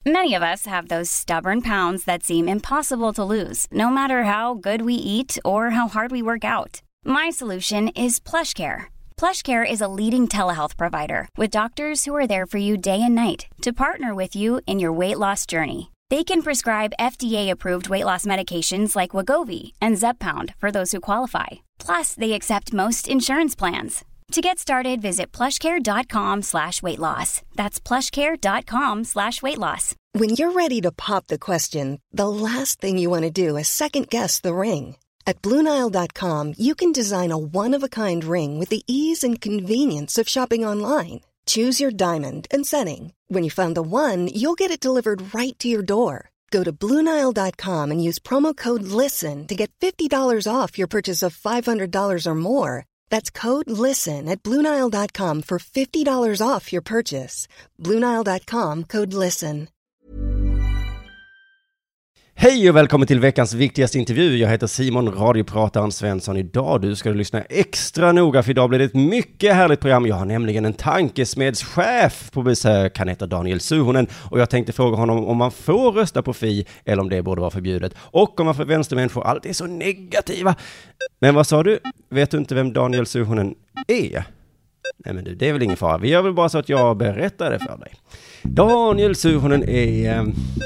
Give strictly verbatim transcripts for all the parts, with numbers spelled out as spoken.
Many of us have those stubborn pounds that seem impossible to lose, no matter how good we eat or how hard we work out. My solution is PlushCare. PlushCare is a leading telehealth provider with doctors who are there for you day and night to partner with you in your weight loss journey. They can prescribe F D A-approved weight loss medications like Wegovy and Zepbound for those who qualify. Plus, they accept most insurance plans. To get started, visit plushcare.com slash weight loss. That's plushcare.com slash weight loss. When you're ready to pop the question, the last thing you want to do is second-guess the ring. At Blue Nile dot com, you can design a one-of-a-kind ring with the ease and convenience of shopping online. Choose your diamond and setting. When you find the one, you'll get it delivered right to your door. Go to Blue Nile dot com and use promo code LISTEN to get fifty dollars off your purchase of five hundred dollars or more. That's code LISTEN at Blue Nile dot com for fifty dollars off your purchase. Blue Nile dot com, code LISTEN. Hej och välkommen till veckans viktigaste intervju. Jag heter Simon, radioprataren Svensson. Idag du ska du lyssna extra noga, för idag blir det ett mycket härligt program. Jag har nämligen en tankesmedschef på besök. Han heter Daniel Suhonen och jag tänkte fråga honom om man får rösta på Fi eller om det borde vara förbjudet. Och om man för vänstermänniskor alltid är så negativa. Men vad sa du? Vet du inte vem Daniel Suhonen är? Nej men du, det är väl ingen fara. Vi gör väl bara så att jag berättar det för dig. Daniel Suhonen är,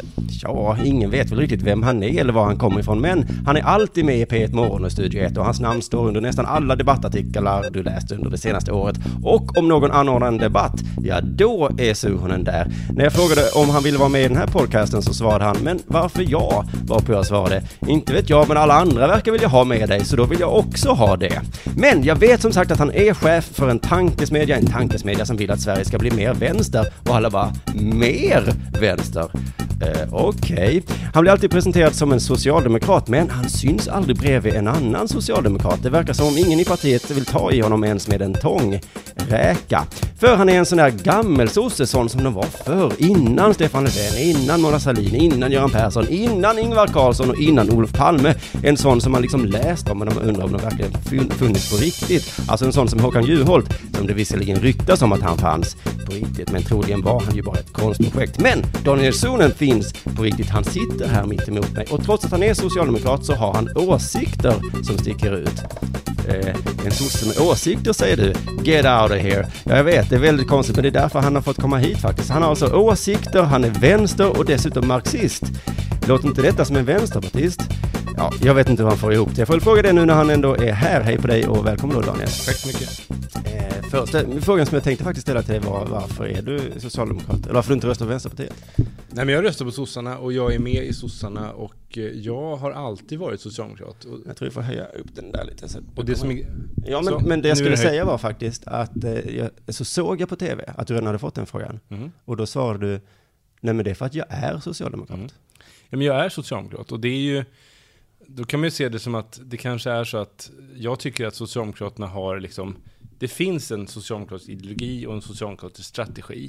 ja, ingen vet väl riktigt vem han är eller var han kommer ifrån, men han är alltid med i P ett Morgon och Studio ett och hans namn står under nästan alla debattartiklar du läst under det senaste året. Och om någon anordnar en debatt, ja då är Suhonen där. När jag frågade om han ville vara med i den här podcasten så svarade han, men varför jag? Varpå jag svarade, inte vet jag, men alla andra verkar vilja ha med dig, så då vill jag också ha det. Men jag vet som sagt att han är chef för en tankesmedja, en tankesmedja som vill att Sverige ska bli mer vänster, och alla bara, mer vänster. Eh, Okej. Okay. Han blir alltid presenterad som en socialdemokrat, men han syns aldrig bredvid en annan socialdemokrat. Det verkar som om ingen i partiet vill ta i honom ens med en tångräka. För han är en sån där gammelsosse, sån som de var för innan Stefan Löfven, innan Mona Sahlin, innan Göran Persson, innan Ingvar Carlsson och innan Olof Palme. En sån som man liksom läst om, men de undrar om de verkligen funnits på riktigt. Alltså en sån som Håkan Juholt, som det visserligen ryktas om att han fanns på riktigt, men troligen var han ju bara ett konstprojekt. Men Daniel Suhonen finns på riktigt. Han sitter här mitt emot mig, och trots att han är socialdemokrat så har han åsikter som sticker ut. Eh, en sosse med åsikter, säger du. Get out of here. Ja, jag vet, det är väldigt konstigt, men det är därför han har fått komma hit faktiskt. Han har alltså åsikter, han är vänster och dessutom marxist. Låter inte detta som en vänsterpartist? Ja, jag vet inte hur han får ihop det. Jag får väl fråga det nu när han ändå är här. Hej på dig och välkommen då, Daniel. Tack så mycket. Eh, första frågan som jag tänkte faktiskt ställa till dig var, varför är du socialdemokrat? Eller varför du inte röstar på Vänsterpartiet? Nej, men jag röstar på sossarna och jag är med i sossarna, och jag har alltid varit socialdemokrat. Och jag tror vi får höja upp den där lite. Så och det som är, ja, men, så, men det jag skulle det säga var faktiskt att eh, jag, så såg jag på tv att du redan hade fått den frågan. Mm. Och då svarade du, nej men det är för att jag är socialdemokrat. Mm. Ja, men jag är socialdemokrat, och det är ju, då kan man ju se det som att det kanske är så att jag tycker att Socialdemokraterna har liksom, det finns en socialdemokratisk ideologi och en socialdemokratisk strategi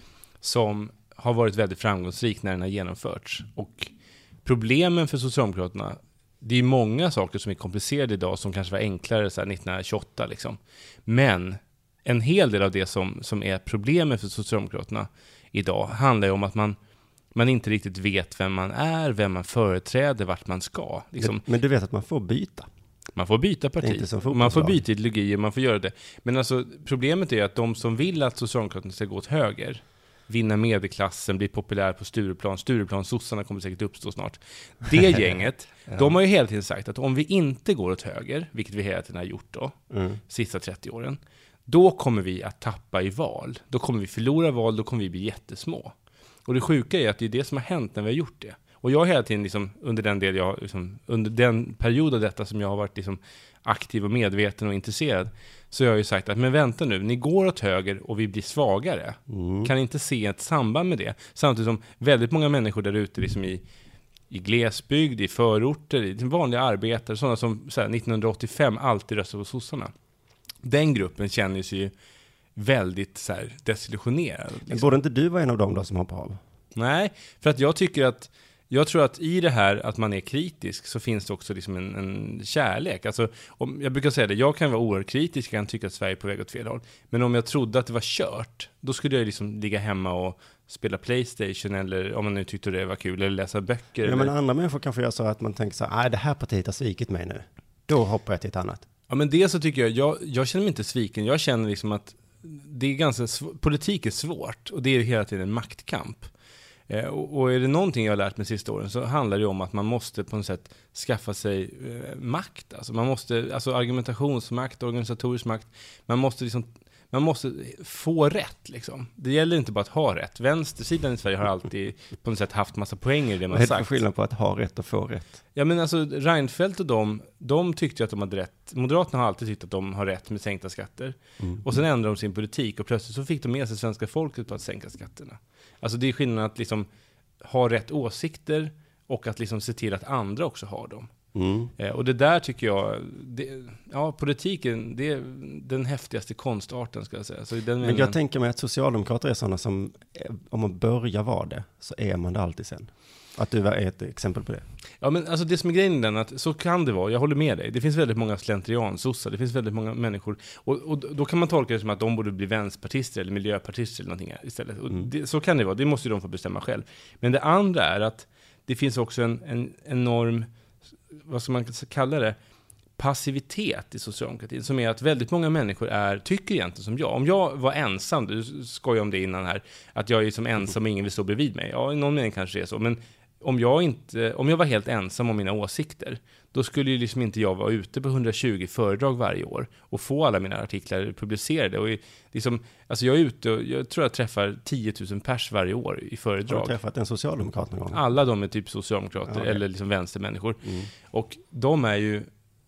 som har varit väldigt framgångsrik när den har genomförts. Och problemen för Socialdemokraterna, det är många saker som är komplicerade idag som kanske var enklare så här nittonhundratjugoåtta liksom. Men en hel del av det som, som är problemen för Socialdemokraterna idag handlar ju om att man man inte riktigt vet vem man är, vem man företräder, vart man ska. Liksom. Men du vet att man får byta. Man får byta parti, man får byta ideologier, man får göra det. Men alltså, problemet är att de som vill att Socialdemokraterna ska gå åt höger, vinna medelklassen, bli populär på Stureplan, Stureplan, sossarna kommer säkert uppstå snart. Det gänget, ja. De har ju hela tiden sagt att om vi inte går åt höger, vilket vi hela tiden har gjort då, mm. sista trettio åren, då kommer vi att tappa i val. Då kommer vi förlora val, då kommer vi bli jättesmå. Och det sjuka är att det är det som har hänt när vi har gjort det. Och jag har hela tiden liksom, under den del jag liksom, under den period av detta som jag har varit liksom, aktiv och medveten och intresserad, så jag har ju sagt att men vänta nu, ni går åt höger och vi blir svagare. Mm. Kan inte se ett samband med det. Samtidigt som väldigt många människor där ute liksom i, i glesbygd, i förorter, i vanliga arbetare, sådana som så här, nittonhundraåttiofem alltid röstade på sossarna. Den gruppen känner sig ju väldigt så här, desillusionerad. Liksom. Borde inte du vara en av dem då som hoppar av? Nej, för att jag tycker att jag tror att i det här att man är kritisk så finns det också liksom en, en kärlek. Alltså, om, jag brukar säga det, jag kan vara oerhört kritisk, jag kan tycka att Sverige är på väg åt fel håll. Men om jag trodde att det var kört, då skulle jag liksom ligga hemma och spela PlayStation eller om man nu tyckte det var kul, eller läsa böcker. Ja, eller... men andra människor kanske gör så att man tänker så här, nej det här partiet har svikit mig nu. Då hoppar jag till ett annat. Ja, men det så tycker jag, jag, jag känner mig inte sviken. Jag känner liksom att det är ganska sv- politik är svårt och det är hela tiden en maktkamp. Eh, och, och är det någonting jag har lärt mig sista åren så handlar det om att man måste på något sätt skaffa sig eh, makt. Alltså man måste, alltså argumentationsmakt, organisatorisk makt. Man måste liksom Man måste få rätt liksom. Det gäller inte bara att ha rätt. Vänstersidan i Sverige har alltid på något sätt haft massa poänger i det man sagt. Vad är det för skillnad på att ha rätt och få rätt? Ja, men alltså Reinfeldt och de, de tyckte att de hade rätt. Moderaterna har alltid tyckt att de har rätt med sänkta skatter. Mm. Och sen ändrade de sin politik och plötsligt så fick de med sig svenska folket på att sänka skatterna. Alltså det är skillnad att liksom ha rätt åsikter och att liksom se till att andra också har dem. Mm. Eh, och det där tycker jag, det, ja, politiken, det är den häftigaste konstarten ska jag säga. Så den men jag meningen... tänker mig att socialdemokrater är sådana som, om man börjar vara det, så är man det alltid sen. Att du är ett exempel på det. Ja, men alltså det som är grejen är den att så kan det vara, jag håller med dig. Det finns väldigt många slentriansossar, det finns väldigt många människor. Och, och då kan man tolka det som att de borde bli vänsterpartister eller miljöpartister eller någonting istället. Och Mm. det, så kan det vara, det måste ju de få bestämma själv. Men det andra är att det finns också en, en enorm, vad ska man kalla det, passivitet i socialdemokratin, som är att väldigt många människor är, tycker egentligen som jag. Om jag var ensam, du skojade om det innan här, att jag är som ensam och ingen vill stå bredvid mig. Ja, i någon mening kanske det är så, men om jag, inte, om jag var helt ensam om mina åsikter, då skulle ju liksom inte jag vara ute på hundratjugo föredrag varje år och få alla mina artiklar publicerade. Och liksom, alltså jag är ute och jag tror jag träffar tio tusen pers varje år i föredrag. Har du träffat en socialdemokrat någon gång? Alla de är typ socialdemokrater, ja, okay. Eller liksom vänstermänniskor. Mm. Och de är ju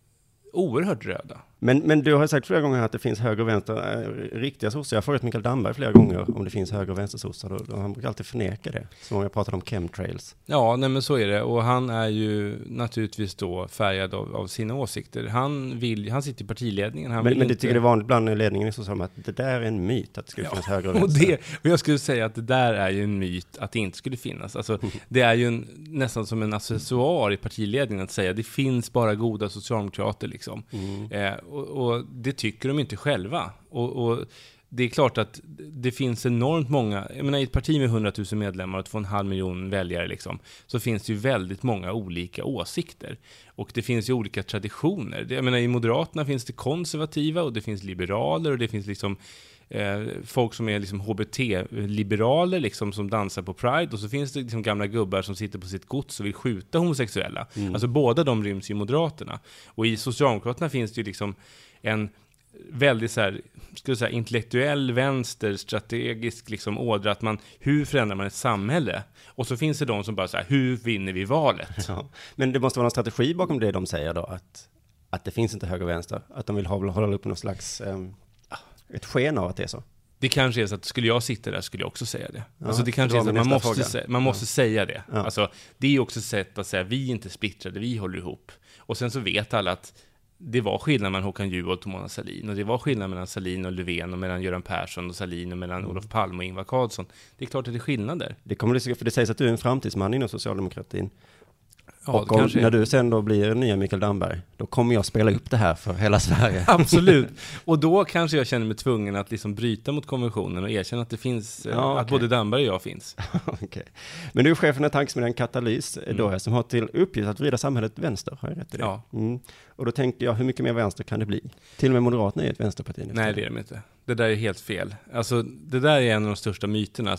oerhört röda. Men, men du har sagt flera gånger att det finns höger och vänster äh, riktiga sossar. Jag har frågat Mikael Damberg flera gånger om det finns höger och vänster sossar. Och, och han brukar alltid förneka det. Så många pratar om chemtrails. Ja, nej men så är det. Och han är ju naturligtvis då färgad av, av sina åsikter. Han vill, han sitter i partiledningen. Han men vill men det inte... tycker det är vanligt bland ledningen i Socialdemokraterna att det där är en myt att det skulle ja, finnas höger och vänster. Och, det, och jag skulle säga att det där är ju en myt att det inte skulle finnas. Alltså, det är ju en, nästan som en accessoar i partiledningen att säga det finns bara goda socialdemokrater liksom. Mm. Eh, och, och det tycker de inte själva. Och, och det är klart att det finns enormt många, jag menar i ett parti med hundratusen medlemmar och två och en halv miljon väljare liksom, så finns det ju väldigt många olika åsikter. Och det finns ju olika traditioner. Jag menar i Moderaterna finns det konservativa och det finns liberaler och det finns liksom eh, folk som är liksom H B T-liberaler liksom, som dansar på Pride, och så finns det liksom gamla gubbar som sitter på sitt gods och vill skjuta homosexuella. Mm. Alltså båda de ryms i Moderaterna. Och i Socialdemokraterna finns det ju liksom en väldigt så här, ska jag säga, intellektuell vänster, strategisk liksom ådra, att man, hur förändrar man ett samhälle? Och så finns det de som bara så här, hur vinner vi valet? Ja, men det måste vara någon strategi bakom det de säger då, att, att det finns inte höger och vänster, att de vill hålla, hålla upp någon slags um, ett sken av att det är så. Det kanske är så att skulle jag sitta där skulle jag också säga det. Ja, alltså det kanske det är så att man måste, sä- man måste ja. säga det. Ja. Alltså det är också ett sätt att säga, vi är inte splittrade, vi håller ihop. Och sen så vet alla att det var skillnad mellan Håkan Juholt och Mona Sahlin, och det var skillnad mellan Sahlin och Löfven och mellan Göran Persson och Sahlin och mellan mm. Olof Palme och Ingvar Carlsson. Det är klart att det är skillnader. Det kommer det, för det sägs att du är en framtidsman inom socialdemokratin. Ja, och om, när du sen då blir nya Mikael Damberg, då kommer jag spela upp det här för hela Sverige. Absolut. Och då kanske jag känner mig tvungen att liksom bryta mot konventionen och erkänna att det finns, ja, okay. att både Damberg och jag finns. Okay. Men du är chefen för tankesmedjan Katalys, mm. då, som har till uppgift att vrida samhället vänster, har jag rätt i det? Ja. Mm. Och då tänker jag, hur mycket mer vänster kan det bli? Till och med Moderaterna är ett vänsterparti. Nej, det är de inte. Det där är helt fel. Alltså, det där är en av de största myterna,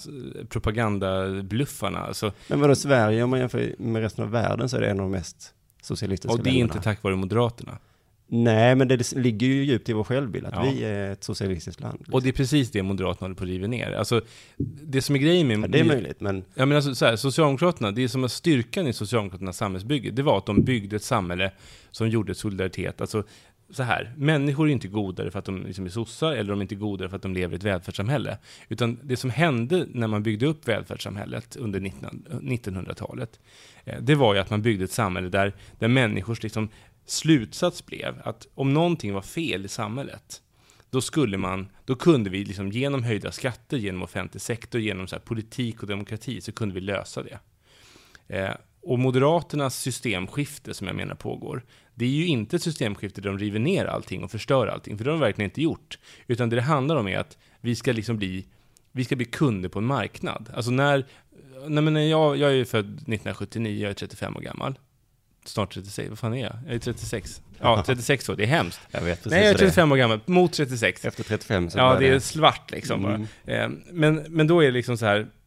propagandabluffarna. Alltså, men vadå, Sverige, om man jämför med resten av världen, så är det en av de mest socialistiska och det är länderna. Inte tack vare Moderaterna. Nej, men det, det ligger ju djupt i vår självbild att ja. vi är ett socialistiskt land. Liksom. Och det är precis det Moderaterna håller på att riva ner. Alltså, det som är grejen med... Ja, det är möjligt, men... Ja, men alltså, så här, Socialdemokraterna, det är som att styrkan i Socialdemokraternas samhällsbygge, det var att de byggde ett samhälle som gjorde solidaritet. Alltså, så här, människor är inte godare för att de liksom är sossar, eller de är inte godare för att de lever i ett välfärdssamhälle. Utan det som hände när man byggde upp välfärdssamhället under nittonhundratalet, det var ju att man byggde ett samhälle där, där människors liksom slutsats blev att om någonting var fel i samhället, då skulle man, då kunde vi liksom genom höjda skatter, genom offentlig sektor, genom så här politik och demokrati, så kunde vi lösa det. Eh, Och Moderaternas systemskifte som jag menar pågår, det är ju inte ett systemskifte där de river ner allting och förstör allting, för det har de verkligen inte gjort. Utan det det handlar om är att vi ska liksom bli, vi ska bli kunder på en marknad. Alltså när, nej men jag, jag är ju född nittonhundrasjuttionio, jag är trettiofem år gammal. Snart trettiosex, vad fan är jag? Jag är trettiosex. Ja, trettiosex år, det är hemskt. Jag vet precis. Nej, jag är trettiofem år gammal, mot trettiosex. Efter trettiofem så ja, det är svart liksom mm. bara. Eh, men, men då är det liksom så här,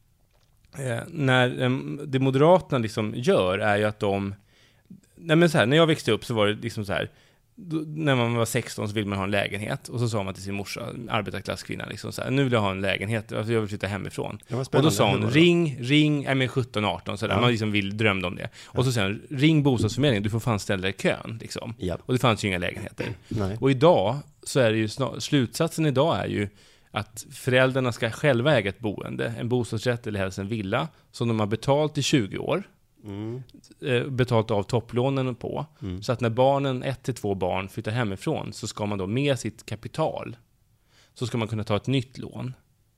eh, när eh, det Moderaterna liksom gör är ju att de, nej men så här, när jag växte upp så var det liksom så här, då, när man var sexton så ville man ha en lägenhet och så sa man till sin morsa, arbetarklasskvinna liksom så här, nu vill jag ha en lägenhet, alltså jag vill flytta hemifrån. Och då sa hon, ring, ring, nej men sjutton arton så där, ja. Man liksom vill, drömde om det. Och så säger hon, ring bostadsförmedlingen, du får fan ställa dig i kön liksom. Ja. Och det fanns ju inga lägenheter. Nej. Och idag så är det ju snar, slutsatsen idag är ju att föräldrarna ska själva äga ett boende, en bostadsrätt eller helst en villa som de har betalt i tjugo år. Mm. Betalt av topplånen på. Mm. Så att när barnen, ett till två barn flyttar hemifrån så ska man då med sitt kapital så ska man kunna ta ett nytt lån.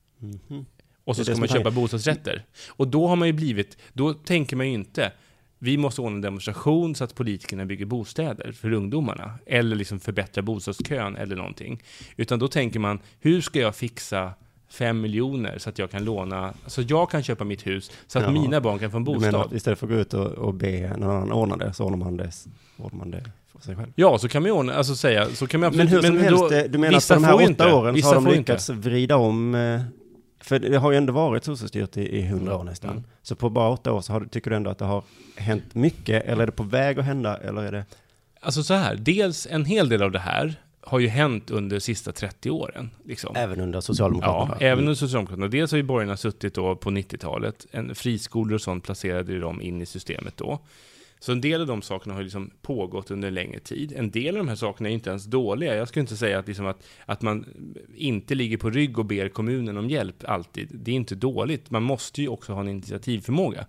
Mm. Och så ska man köpa bostadsrätter. Och då har man ju blivit, då tänker man ju inte vi måste ordna en demonstration så att politikerna bygger bostäder för ungdomarna eller liksom förbättra bostadskön eller någonting. Utan då tänker man, hur ska jag fixa fem miljoner så att jag kan låna, så jag kan köpa mitt hus så att ja. mina barn kan få en bostad. Du menar att istället för att gå ut och, och be någon annan ordna det, så ordnar man det, ordnar man det för sig själv? Ja, så kan man ordna, alltså säga, så kan man absolut, men hur som men helst, då, du menar att på de här åtta inte, åren så har de lyckats inte. vrida om, för det har ju ändå varit socialstyrt i, i hundra år nästan. Mm. Så på bara åtta år så har, tycker du ändå att det har hänt mycket, eller är det på väg att hända, eller är det? Alltså så här, dels en hel del av det här har ju hänt under de sista trettio åren. Liksom. Även under Socialdemokraterna? Ja, även under Socialdemokraterna. Dels har ju borgarna suttit då på nittiotalet. En friskolor och sånt placerade ju dem in i systemet då. Så en del av de sakerna har liksom pågått under en längre tid. En del av de här sakerna är inte ens dåliga. Jag skulle inte säga att, liksom att, att man inte ligger på rygg och ber kommunen om hjälp alltid. Det är inte dåligt. Man måste ju också ha en initiativförmåga.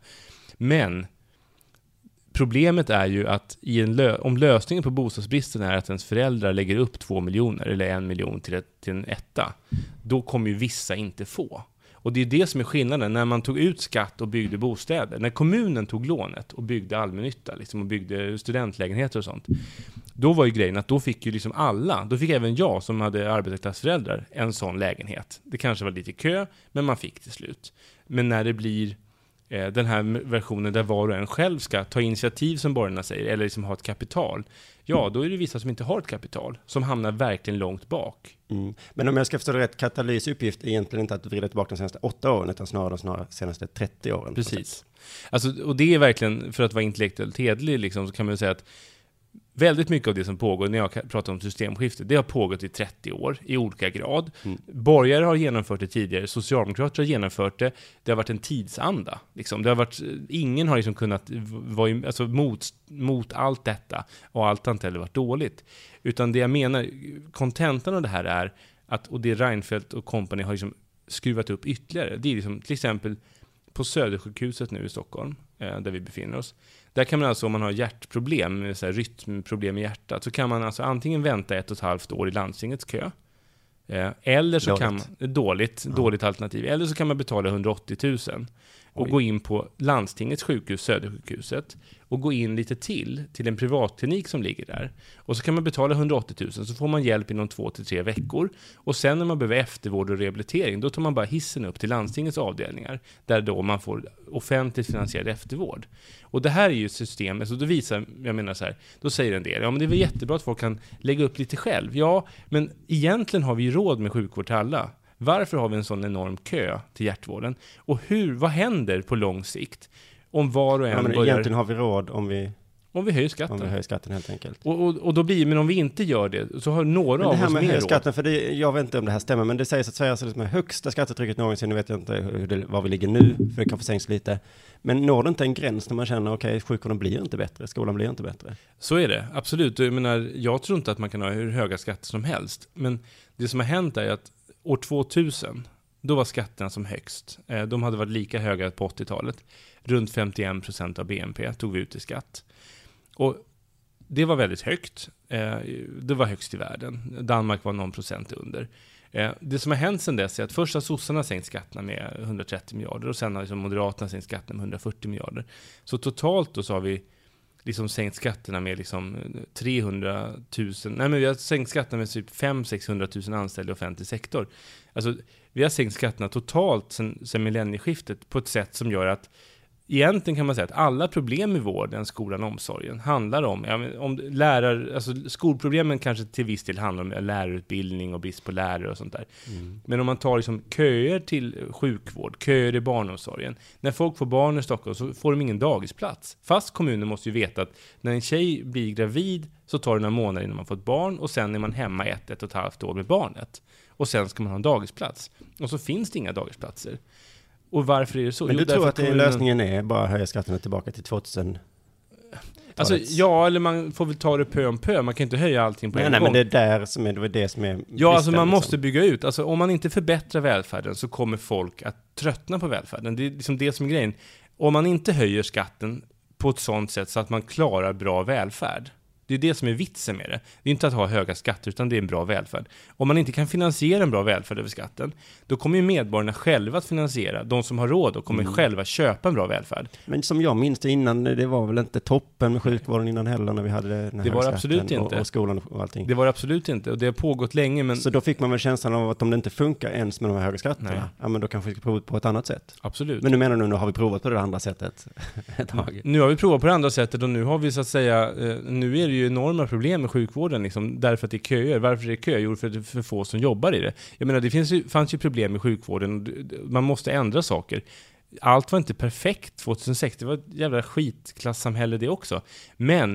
Men problemet är ju att i en lö- om lösningen på bostadsbristen är att ens föräldrar lägger upp två miljoner eller en miljon till, ett, till en etta, då kommer ju vissa inte få. Och det är det som är skillnaden när man tog ut skatt och byggde bostäder. När kommunen tog lånet och byggde allmännytta liksom, och byggde studentlägenheter och sånt, då var ju grejen att då fick ju liksom alla, då fick även jag som hade arbetarklassföräldrar en sån lägenhet. Det kanske var lite kö, men man fick till slut. Men när det blir den här versionen där var och en själv ska ta initiativ som borgarna säger, eller liksom ha ett kapital, ja då är det vissa som inte har ett kapital som hamnar verkligen långt bak. Mm. Men om jag ska förstå det rätt, Katalys uppgift är egentligen inte att vrida tillbaka de senaste åtta åren utan snarare de senaste trettio åren. Precis. Alltså, och det är verkligen, för att vara intellektuellt hedlig liksom, så kan man säga att väldigt mycket av det som pågår när jag pratar om systemskifte, det har pågått i trettio år i olika grad. Mm. Borgare har genomfört det tidigare, socialdemokrater har genomfört det. Det har varit en tidsanda. Liksom. Det har varit, ingen har liksom kunnat vara alltså, mot, mot allt detta och allt har inte heller varit dåligt. Utan det jag menar, kontentan av det här är att, och det Reinfeldt och company har liksom skruvat upp ytterligare. Det är liksom, till exempel på Södersjukhuset nu i Stockholm, eh, där vi befinner oss. Där kan man alltså, om man har hjärtproblem, så här, rytmproblem i hjärtat, så kan man alltså antingen vänta ett och ett halvt år i landstingets kö, eh, eller så dåligt. kan man, dåligt, ja. dåligt alternativ, eller så kan man betala hundraåttio tusen och Oj. gå in på landstingets sjukhus, Södersjukhuset, och gå in lite till, till en privatklinik som ligger där. Och så kan man betala hundraåttio tusen, så får man hjälp inom två till tre veckor. Och sen när man behöver eftervård och rehabilitering, då tar man bara hissen upp till landstingets avdelningar, där då man får offentligt finansierad eftervård. Och det här är ju ett system, alltså då visar, jag menar så här, då säger en del, ja men det är väl jättebra att folk kan lägga upp lite själv. Ja, men egentligen har vi ju råd med sjukvård till alla. Varför har vi en sån enorm kö till hjärtvården? Och hur, vad händer på lång sikt om var och en ja, men börjar... Egentligen har vi råd om vi... Om vi höjer skatten. Om vi höjer skatten helt enkelt. Och, och, och då blir, men om vi inte gör det så har några av oss mer råd. Men det här med skatten, för det, jag vet inte om det här stämmer, men det sägs att Sverige är det högsta skattetrycket någonsin. Nu vet jag inte hur det, var vi ligger nu, för det kan få sänks lite. Men når det inte en gräns när man känner, okej, okay, sjukvården blir inte bättre, skolan blir inte bättre? Så är det, absolut. Jag menar, jag tror inte att man kan ha hur höga skatter som helst. Men det som har hänt är att år tvåtusen, då var skatterna som högst. De hade varit lika höga på åttiotalet. Runt femtioen procent av B N P tog vi ut i skatt. Och det var väldigt högt. Det var högst i världen. Danmark var någon procent under. Eh, det som har hänt sedan dess är att först har sossarna sänkt skatterna med hundratrettio miljarder och sen har liksom Moderaterna sänkt skatterna med hundrafyrtio miljarder. Så totalt då så har vi liksom sänkt skatterna med liksom trehundratusen, nej men vi har sänkt skatterna med typ fem till sexhundratusen anställda i offentlig sektor. Alltså vi har sänkt skatterna totalt sen, sen millennieskiftet på ett sätt som gör att egentligen kan man säga att alla problem i vården, skolan och omsorgen handlar om, ja, om lärar, alltså skolproblemen kanske till viss del handlar om lärarutbildning och brist på lärare och sånt där. Mm. Men om man tar liksom köer till sjukvård, köer i barnomsorgen. När folk får barn i Stockholm så får de ingen dagisplats. Fast kommunen måste ju veta att när en tjej blir gravid så tar det några månader innan man får ett barn och sen är man hemma ett, ett och ett halvt år med barnet. Och sen ska man ha en dagisplats. Och så finns det inga dagisplatser. Och varför är det så? Men du jo, tror att kommunen... lösningen är bara höja skatterna tillbaka till tvåtusen? Alltså, ja, eller man får väl ta det pö om pö. Man kan inte höja allting på nej, en nej, gång. Men det är där som är, det är det som är ja, alltså man måste bygga ut. Alltså, om man inte förbättrar välfärden så kommer folk att tröttna på välfärden. Det är liksom det som är grejen. Om man inte höjer skatten på ett sånt sätt så att man klarar bra välfärd. Det är det som är vitsen med det. Det är inte att ha höga skatter utan det är en bra välfärd. Om man inte kan finansiera en bra välfärd över skatten, då kommer ju medborgarna själva att finansiera. De som har råd och kommer mm. själva köpa en bra välfärd. Men som jag minns det innan, det var väl inte toppen med sjukvården innan heller när vi hade den här det var absolut inte. Och, och skolan och allting. Det var absolut inte och det har pågått länge. Men... Så då fick man väl känslan av att om det inte funkar ens med de här höga skatterna, ja, men då kanske vi ska prova på ett annat sätt. Absolut. Men nu menar du, nu har vi provat på det andra sättet ett tag. Nu har vi provat på det andra sättet och nu har vi så att säga, nu är det ju enorma problem med sjukvården liksom, därför att det är köer. Varför är det köer? Jo, för att det är för få som jobbar i det. Jag menar, det finns ju, fanns ju problem med sjukvården. Man måste ändra saker. Allt var inte perfekt tjugohundrasex. Det var ett jävla skitklassamhälle det också. Men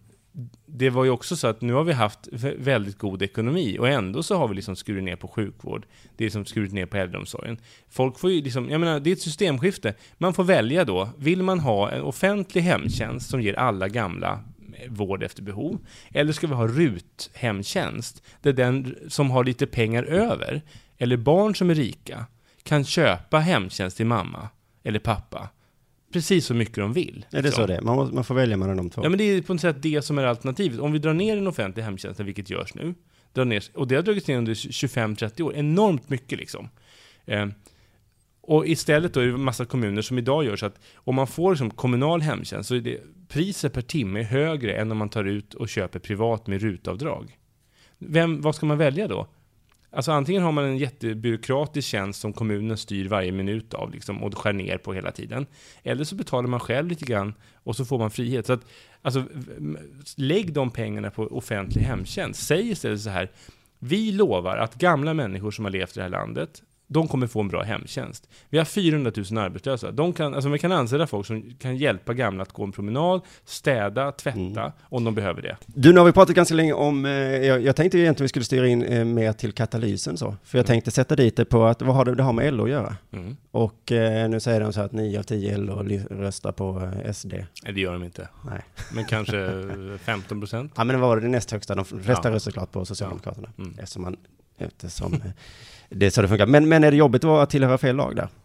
det var ju också så att nu har vi haft väldigt god ekonomi och ändå så har vi liksom skurit ner på sjukvård. Det är som skurit ner på äldreomsorgen. Folk får ju liksom, jag menar, det är ett systemskifte. Man får välja då. Vill man ha en offentlig hemtjänst som ger alla gamla vård efter behov? Eller ska vi ha R U T-hemtjänst där den som har lite pengar över eller barn som är rika kan köpa hemtjänst till mamma eller pappa precis så mycket de vill. Är det så, så det? Man, måste, man får välja mellan de två. Ja, men det är på något sätt det som är alternativet. Om vi drar ner den offentliga hemtjänsten, vilket görs nu, drar ner, och det har dragits ner under tjugofem till trettio år, enormt mycket liksom. Eh, Och istället då är det en massa kommuner som idag gör så att om man får liksom kommunal hemtjänst så är det priset per timme högre än om man tar ut och köper privat med R U T-avdrag. Vem, vad ska man välja då? Alltså antingen har man en jättebyråkratisk tjänst som kommunen styr varje minut av liksom, och skär ner på hela tiden. Eller så betalar man själv lite grann och så får man frihet. Så att, alltså, lägg de pengarna på offentlig hemtjänst. Säg istället så här, vi lovar att gamla människor som har levt i det här landet, de kommer få en bra hemtjänst. Vi har fyrahundratusen arbetslösa. De kan, alltså vi kan anställa folk som kan hjälpa gamla att gå en promenad, städa, tvätta mm. om de behöver det. Du, nu har vi pratat ganska länge om, eh, jag, jag tänkte egentligen att vi skulle styra in eh, mer till katalysen så. För jag mm. tänkte sätta dit det på att vad har det, det har med L O att göra. Mm. Och eh, nu säger de så att nio av tio L O röstar på eh, S D. Nej, det gör de inte. Nej. Men kanske femton procent. Ja, men det var det näst högsta. De flesta ja. röstar klart på Socialdemokraterna. Ja. Mm. Eftersom man, eftersom... Det är så det funkar. Men, men är det jobbigt att tillhöra fel lag där?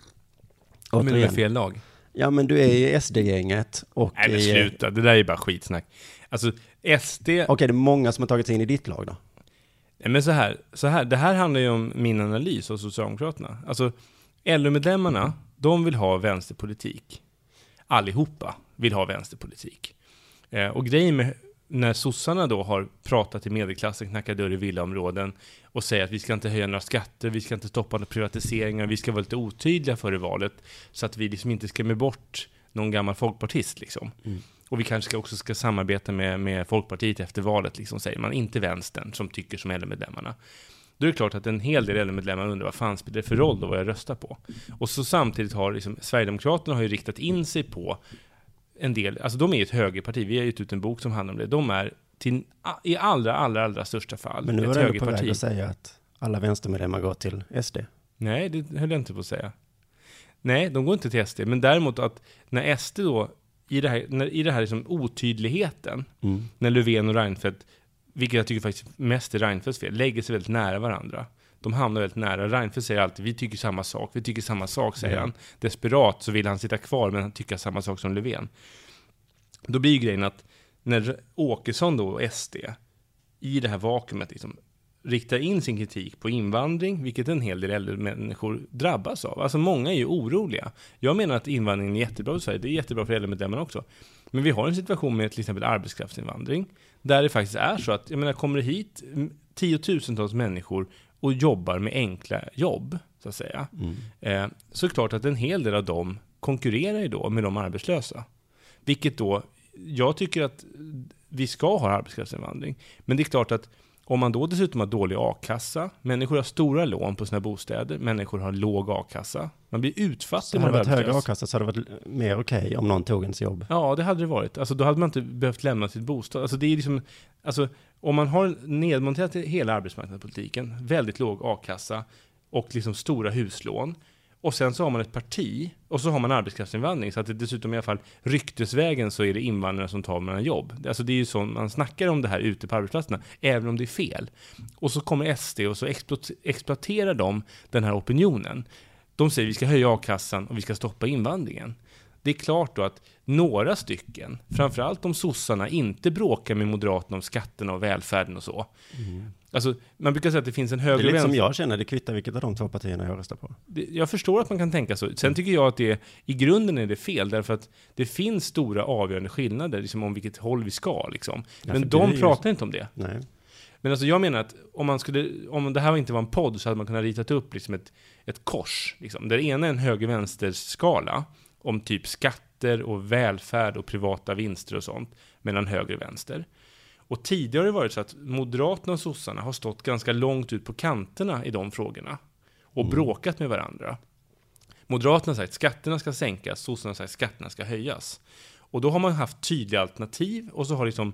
Men du är fel lag? Ja, men du är i S D-gänget. Och nej, men sluta. Det där är bara skitsnack. Alltså, S D... Okej, det är många som har tagit sig in i ditt lag då? Nej, men så här, så här. Det här handlar ju om min analys av Socialdemokraterna. Alltså, L O-medlemmarna, de vill ha vänsterpolitik. Allihopa vill ha vänsterpolitik. Eh, och grejen med... När sossarna då har pratat i medelklassen, knackat dörr i villaområden och säger att vi ska inte höja några skatter, vi ska inte stoppa några privatiseringar, vi ska vara lite otydliga före valet så att vi liksom inte skrämmer bort någon gammal folkpartist liksom. Mm. Och vi kanske också ska samarbeta med, med Folkpartiet efter valet liksom, säger man, inte vänstern som tycker som L O-medlemmarna. Då är det klart att en hel del L O-medlemmar undrar vad fan spelar det för roll då vad jag röstar på. Och så samtidigt har liksom, Sverigedemokraterna har ju riktat in sig på en del, alltså de är ett högerparti. Vi har gett ut en bok som handlar om det. De är till, i allra, allra, allra största fall men nu ett var högerparti. Men nu var det på väg att säga att alla vänstermedlemmar går till S D. Nej, det höll jag inte på att säga. Nej, de går inte till S D. Men däremot att när S D då, i det här, när, i det här liksom otydligheten, mm. när Löfven och Reinfeldt, vilket jag tycker faktiskt mest är Reinfeldts fel, lägger sig väldigt nära varandra. De hamnar väldigt nära. Reinfeldt säger alltid, vi tycker samma sak, vi tycker samma sak, säger mm. han. Desperat så vill han sitta kvar, men han tycker samma sak som Löfven. Då blir grejen att när Åkesson då och S D i det här vakuumet liksom riktar in sin kritik på invandring, vilket en hel del äldre människor drabbas av. Alltså många är ju oroliga. Jag menar att invandringen är jättebra i Sverige. Det är jättebra för äldre medlemmar också. Men vi har en situation med till exempel arbetskraftsinvandring där det faktiskt är så att, jag menar, kommer det hit tiotusentals människor och jobbar med enkla jobb, så att säga. Mm. Eh, så är det klart att en hel del av dem konkurrerar ju då med de arbetslösa. Vilket då, jag tycker att vi ska ha arbetskraftsinvandring. Men det är klart att om man då dessutom har dålig a-kassa, människor har stora lån på sina bostäder, människor har låg a-kassa, man blir utfattig. Så hade det varit högre a-kassa så hade det varit mer okej okay om någon tog ens jobb. Ja, det hade det varit. Alltså då hade man inte behövt lämna sitt bostad. Alltså det är liksom, alltså om man har nedmonterat hela arbetsmarknadspolitiken, väldigt låg a-kassa och liksom stora huslån, och sen så har man ett parti och så har man arbetskraftsinvandring, så att det dessutom i alla fall ryktesvägen så är det invandrare som tar med jobb. Alltså det är ju så man snackar om det här ute på arbetsplatserna, även om det är fel. Och så kommer S D och så explo- exploaterar de den här opinionen. De säger vi ska höja a-kassan och vi ska stoppa invandringen. Det är klart då att några stycken, framförallt om sossarna, inte bråkar med Moderaterna om skatterna och välfärden och så. Mm. Alltså, man brukar säga att det finns en högre vänster. Det är lite som jag känner, det kvittar vilket av de två partierna jag röstar på. Det, jag förstår att man kan tänka så. Sen tycker jag att det i grunden är det fel, därför att det finns stora avgörande skillnader liksom, om vilket håll vi ska. Liksom. Ja, men de pratar just... inte om det. Nej. Men alltså jag menar att om, man skulle, om det här inte var en podd så hade man kunnat ritat upp liksom ett, ett kors. Liksom, där det ena är en höger-vänster-skala om typ skatter och välfärd och privata vinster och sånt mellan höger och vänster. Och tidigare har det varit så att Moderaterna och sossarna har stått ganska långt ut på kanterna i de frågorna och mm. bråkat med varandra. Moderaterna har sagt att skatterna ska sänkas, sossarna har sagt att skatterna ska höjas. Och då har man haft tydliga alternativ, och så har liksom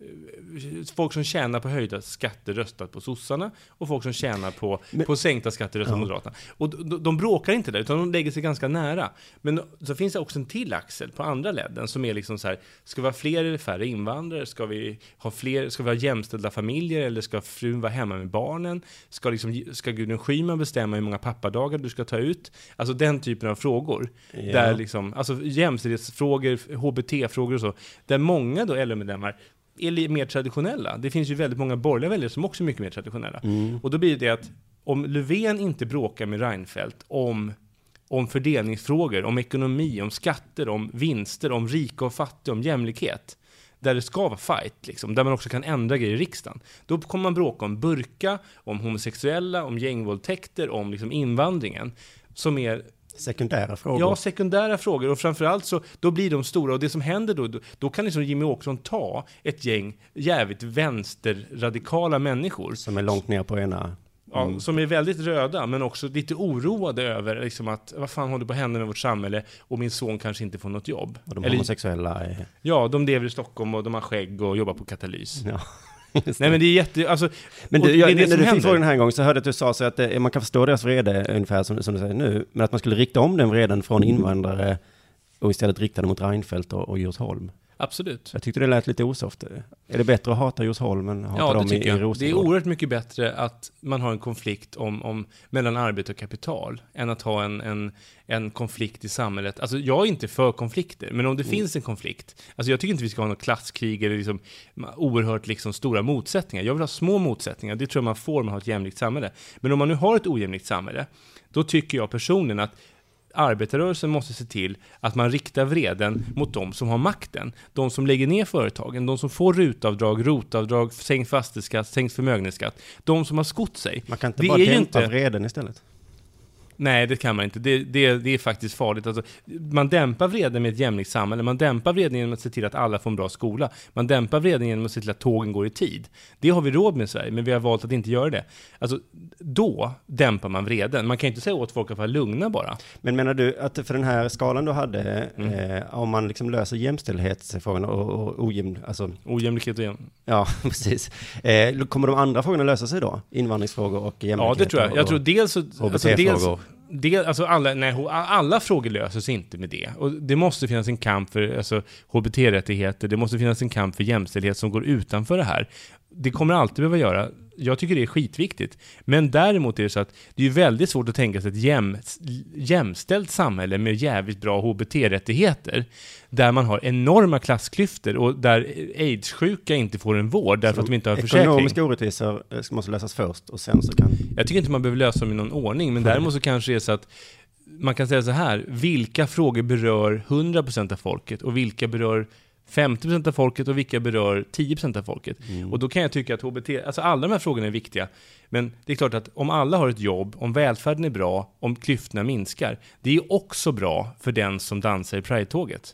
folk som tjänar på höjda skatter röstat på sossarna, och folk som tjänar på, men, på sänkta skatter röstat på ja. Moderaterna. Och de, de bråkar inte där, utan de lägger sig ganska nära. Men så finns det också en till axel på andra ledden som är liksom så här: ska vi ha fler eller färre invandrare? Ska vi ha fler, ska vi ha jämställda familjer, eller ska frun vara hemma med barnen? Ska, liksom, ska Gudrun Schyman bestämma hur många pappadagar du ska ta ut? Alltså den typen av frågor. Ja. Där liksom, alltså jämställdhetsfrågor, H B T-frågor och så. Där många då L O-medlemmar är mer traditionella. Det finns ju väldigt många borgerliga väljare som också är mycket mer traditionella. Mm. Och då blir det att om Löfven inte bråkar med Reinfeldt om, om fördelningsfrågor, om ekonomi, om skatter, om vinster, om rika och fattiga, om jämlikhet, där det ska vara fight, liksom, där man också kan ändra grejer i riksdagen, då kommer man bråka om burka, om homosexuella, om gängvåldtäkter, om liksom invandringen, som är sekundära frågor. Ja, sekundära frågor, och framförallt så då blir de stora, och det som händer då, då, då kan liksom Jimmy Åkesson ta ett gäng jävligt vänsterradikala människor som är långt ner på ena. Ja, mm. som är väldigt röda, men också lite oroade över liksom att vad fan håller på att hända med vårt samhälle, och min son kanske inte får något jobb. Och de Eller, homosexuella är... Ja, de lever i Stockholm och de har skägg och jobbar på Katalys. Ja. Nej, men det är jätte... Alltså, men du, jag, det är det när du händer. Fick frågan den här gången så hörde att du sa så att det, man kan förstå deras vrede ungefär som, som du säger nu, men att man skulle rikta om den vreden från invandrare och istället rikta den mot Reinfeldt och, och Djursholm. Absolut. Jag tyckte det lät lite osoft. Är det bättre att hata Djursholm än hata ja, dem i, i Rosengård? Det är oerhört mycket bättre att man har en konflikt om, om, mellan arbete och kapital än att ha en, en, en konflikt i samhället. Alltså jag är inte för konflikter, men om det mm. finns en konflikt, alltså jag tycker inte vi ska ha något klasskrig eller liksom oerhört liksom stora motsättningar. Jag vill ha små motsättningar, det tror jag man får om man har ett jämlikt samhälle. Men om man nu har ett ojämlikt samhälle, då tycker jag personligen att arbetarrörelsen måste se till att man riktar vreden mot de som har makten. De som lägger ner företagen, de som får rutavdrag, rotavdrag, sänkt fastighetsskatt, sänkt förmögenhetsskatt. De som har skott sig. Man kan inte det bara dämpa inte... vreden istället. Nej, det kan man inte. Det, det, det är faktiskt farligt. Alltså, man dämpar vreden med ett jämlikt samhälle. Man dämpar vreden genom att se till att alla får en bra skola. Man dämpar vreden genom att se till att tågen går i tid. Det har vi råd med i Sverige, men vi har valt att inte göra det. Alltså, då dämpar man vreden. Man kan inte säga åt folk att vara lugna bara. Men menar du att för den här skalan du hade, mm. eh, om man liksom löser jämställdhetsfrågorna och, och ojäm, alltså, ojämlikhet och jäm... Ja, precis. Eh, kommer de andra frågorna lösa sig då? Invandringsfrågor och jämlikhet? Ja, det tror jag. Jag tror dels... H B T-frågor. Det, alltså alla, nej, alla frågor löses inte med det. Och det måste finnas en kamp för alltså, H B T-rättigheter. Det måste finnas en kamp för jämställdhet som går utanför det här. Det kommer alltid behöva göra. Jag tycker det är skitviktigt. Men däremot är det så att det är väldigt svårt att tänka sig ett jäm, jämställt samhälle med jävligt bra H B T-rättigheter. Där man har enorma klassklyftor och där AIDS-sjuka inte får en vård därför så att de inte har försäkring. Ekonomiska orättvisor måste lösas först och sen så kan... Jag tycker inte man behöver lösa dem i någon ordning, men däremot så kanske det är så att man kan säga så här, vilka frågor berör hundra procent av folket och vilka berör femtio procent av folket och vilka berör tio procent av folket. Mm. Och då kan jag tycka att H B T, alltså alla de här frågorna är viktiga. Men det är klart att om alla har ett jobb, om välfärden är bra, om klyftorna minskar, det är ju också bra för den som dansar i Pride-tåget.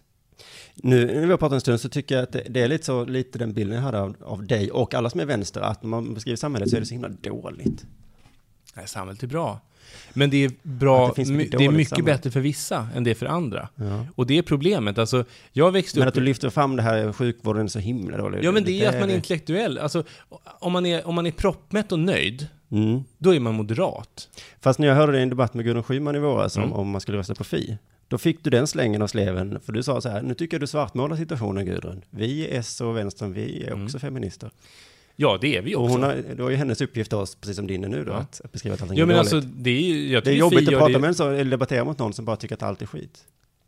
Nu när vi har pratat en stund så tycker jag att det, det är lite så lite den bilden jag hade av, av dig och alla som är vänster, att när man beskriver samhället så är det så himla dåligt. Nej, samhället är bra. Men det är bra, det, det är mycket samhälle. Bättre för vissa än det är för andra. Ja. Och det är problemet. Alltså, jag växte men upp... att du lyfter fram det här sjukvården är så himla dåligt. Ja, men det är det att man är intellektuell. Alltså, om man är, om man är proppmätt och nöjd, mm. då är man moderat. Fast när jag hörde dig i en debatt med Gudrun Schyman i våras mm. om, om man skulle rösta på Fi, då fick du den slängen av sleven, för du sa så här, nu tycker jag du svartmålar situationen, Gudrun. Vi är S och vänstern, vi är också mm. feminister. Ja, det är vi också. Och hon har, det var ju hennes uppgift oss, precis som din är nu då, ja. att, att beskriva att allting ja, är men dåligt. Alltså, det är, jag det är jobbigt att prata det... med en så, eller debattera mot någon som bara tycker att allt är skit.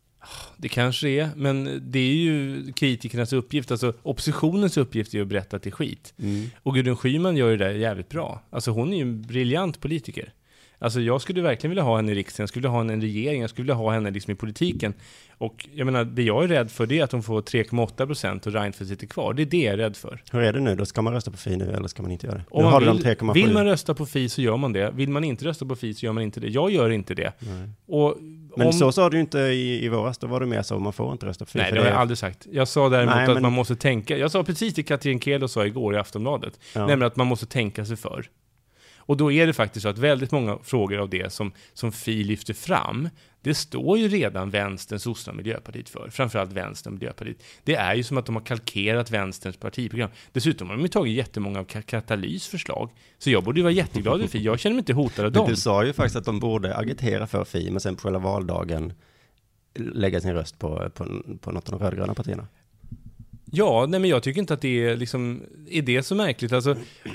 Det kanske är, men det är ju kritikernas uppgift. Alltså oppositionens uppgift är att berätta att det är skit. Mm. Och Gudrun Schyman gör ju det jävligt bra. Alltså hon är ju en briljant politiker. Alltså jag skulle verkligen vilja ha henne i riksdagen, jag skulle vilja ha henne i en regering, jag skulle vilja ha henne liksom i politiken. Och jag menar, det jag är rädd för det är att hon får tre komma åtta procent och Reinfeldt sitter kvar. Det är det jag är rädd för. Hur är det nu? Då ska man rösta på Fi nu eller ska man inte göra det? Om man vill, de vill man rösta på Fi så gör man det. Vill man inte rösta på Fi så gör man inte det. Jag gör inte det. Och men om... så sa du inte i, i våras, då var du med så man får inte rösta på Fi. Nej, det har jag aldrig sagt. Jag sa däremot Nej, men... att man måste tänka. Jag sa precis det Katrin Kelo sa igår i Aftonbladet. Ja. Nämligen att man måste tänka sig för. Och då är det faktiskt så att väldigt många frågor av det som, som Fi lyfter fram, det står ju redan vänstern, sossarna och Miljöpartiet för. Framförallt vänstern och Miljöpartiet. Det är ju som att de har kalkerat vänsterns partiprogram. Dessutom har de ju tagit jättemånga av Katalys förslag. Så jag borde ju vara jätteglad i Fi. Jag känner mig inte hotad av dem. Men du sa ju faktiskt att de borde agitera för Fi, men sen på själva valdagen lägga sin röst på, på, på något av de rödgröna partierna. Ja, nej, men jag tycker inte att det är, liksom, är det så märkligt. Alltså...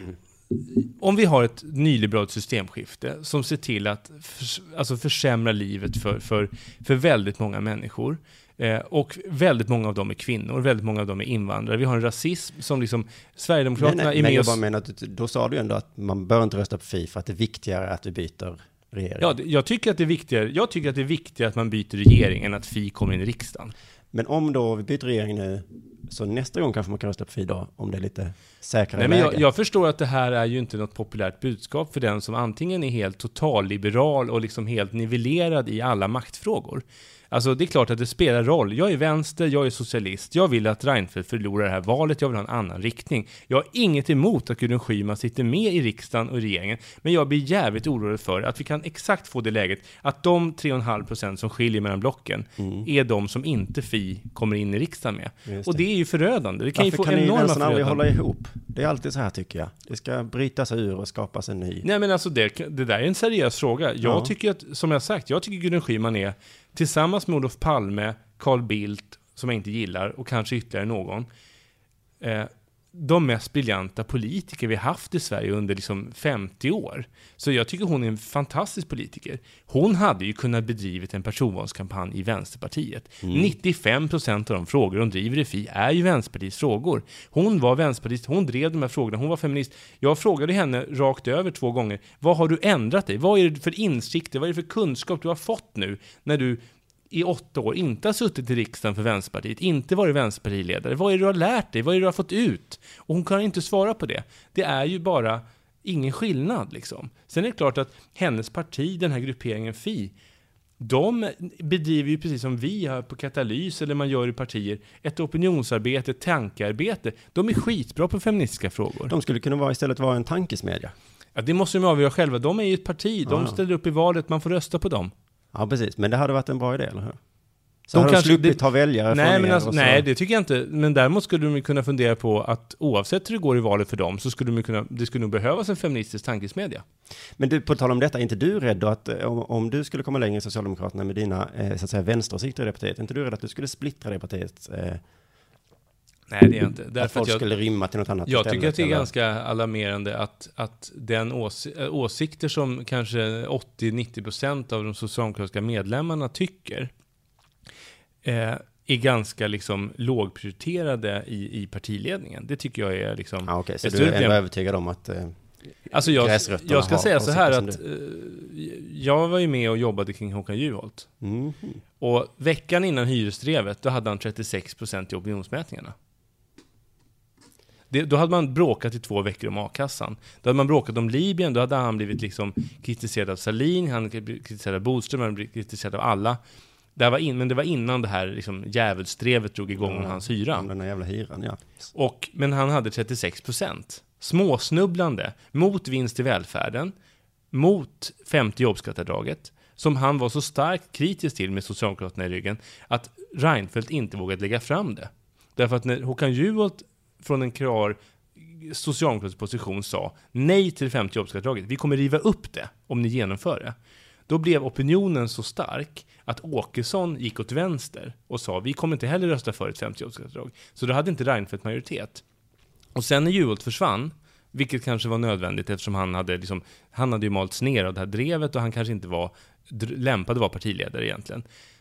Om vi har ett nyliberalt systemskifte som ser till att för, alltså försämra livet för, för, för väldigt många människor eh, och väldigt många av dem är kvinnor, väldigt många av dem är invandrare. Vi har en rasism som liksom Sverigedemokraterna nej, nej, är med men jag oss... bara menar att då sa du ändå att man bör inte rösta på Fi för att det är viktigare att vi byter regering. Ja, jag tycker att det är viktigare, jag tycker att det är viktigare att man byter regering än att Fi kommer in i riksdagen. Men om då vi byter regering nu, så nästa gång kanske man kan rösta på Fi då, om det är lite säkrare Nej, men läge. jag, jag förstår att det här är ju inte något populärt budskap för den som antingen är helt totalliberal och liksom helt nivellerad i alla maktfrågor. Alltså det är klart att det spelar roll. Jag är vänster, jag är socialist. Jag vill att Reinfeldt förlorar det här valet. Jag vill ha en annan riktning. Jag har inget emot att Gudrun Schyman sitter med i riksdagen och regeringen. Men jag blir jävligt orolig för att vi kan exakt få det läget att de tre komma fem procent som skiljer mellan blocken mm. är de som inte Fi kommer in i riksdagen med. Det. Och det är ju förödande. Det kan Varför ju få kan enorma förödande. Aldrig hålla ihop? Det är alltid så här tycker jag. Det ska brytas ur och skapas en ny. Nej men alltså det, det där är en seriös fråga. Jag ja. tycker att, som jag sagt, jag tycker Gudrun Schyman är tillsammans med Olof Palme, Carl Bildt, som jag inte gillar, och kanske ytterligare någon, eh, de mest briljanta politiker vi haft i Sverige under liksom femtio år. Så jag tycker hon är en fantastisk politiker. Hon hade ju kunnat bedrivit en personvalskampanj i Vänsterpartiet. Mm. nittiofem procent av de frågor hon driver i Fi är ju Vänsterpartiets frågor. Hon var vänsterpartist, hon drev de här frågorna, hon var feminist. Jag frågade henne rakt över två gånger, vad har du ändrat dig? Vad är det för insikter, vad är det för kunskap du har fått nu när du i åtta år inte har suttit i riksdagen för Vänsterpartiet, inte varit vänsterpartiledare? Vad är det du har lärt dig? Vad är det du har fått ut? Och hon kan inte svara på det. Det är ju bara ingen skillnad liksom. Sen är det klart att hennes parti, den här grupperingen Fi, de bedriver ju precis som vi har på Katalys eller man gör i partier ett opinionsarbete, ett tankearbete. De är skitbra på feministiska frågor. De skulle kunna vara istället vara en tankesmedja. Ja, det måste de avgöra själva. De är ju ett parti, de ja. ställer upp i valet, man får rösta på dem. Ja, precis. Men det hade varit en bra idé, eller hur? Så de hade kanske, de sluppit ta väljare nej, från men alltså, så... nej, det tycker jag inte. Men däremot skulle de kunna fundera på att oavsett hur det går i valet för dem så skulle de kunna, det skulle nog behövas en feministisk tankesmedja. Men du, på tal om detta, är inte du rädd då att om, om du skulle komma längre i Socialdemokraterna med dina eh, så att säga, vänsteråsikter i det partiet, är inte du rädd att du skulle splittra det partiet? Eh... Nej, det är inte. Därför att folk att jag, skulle rymma till något annat. Jag tycker att det är eller? ganska alarmerande att, att den ås, åsikter som kanske åttio till nittio procent av de socialdemokratiska medlemmarna tycker eh, är ganska liksom lågprioriterade i, i partiledningen. Det tycker jag är liksom... Ah, okay, så du är ändå övertygad om att eh, alltså jag, jag ska säga så här att eh, jag var ju med och jobbade kring Håkan Juholt. Mm. Och veckan innan hyresdrevet, då hade han trettiosex procent i opinionsmätningarna. Det, då hade man bråkat i två veckor om a-kassan. Då hade man bråkat om Libyen, då hade han blivit liksom kritiserad av Salin, han blivit kritiserad av Bodström, han blivit kritiserad av alla. Det var in, men det var innan det här liksom, djävulsdrevet drog igång ja, hans hyra. Den där jävla hyran, ja. Och, men han hade trettiosex procent. Småsnubblande mot vinst i välfärden, mot femte jobbskatteavdraget, som han var så starkt kritisk till med Socialdemokraterna i ryggen, att Reinfeldt inte vågade lägga fram det. Därför att när Håkan Juholt från en klar socialdemokratisk position sa nej till femte jobbskatteavdraget, vi kommer riva upp det om ni genomför det. Då blev opinionen så stark att Åkesson gick åt vänster och sa vi kommer inte heller rösta för ett femte jobbskatteavdrag. Så då hade inte Reinfeldt majoritet. Och sen när Juholt försvann, vilket kanske var nödvändigt eftersom han hade, liksom, han hade ju malts ner av det här drevet och han kanske inte var lämpad att vara partiledare egentligen.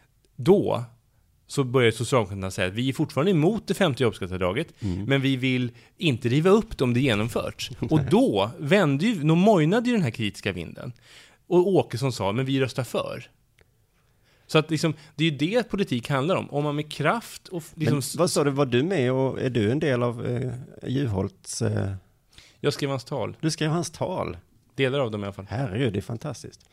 Då så började Socialdemokraterna säga att vi är fortfarande emot det femte jobbskatteavdraget, mm. men vi vill inte riva upp det om det genomförts. Och då vände ju, då mojnade ju den här kritiska vinden. Och Åkesson sa, men vi röstar för. Så att liksom, det är ju det politik handlar om. Om man med kraft och... Liksom, men vad sa du, var du med och är du en del av eh, Juholts... Eh... Jag skrev hans tal. Du skrev hans tal? Delar av dem i alla fall. Herregud, det är fantastiskt.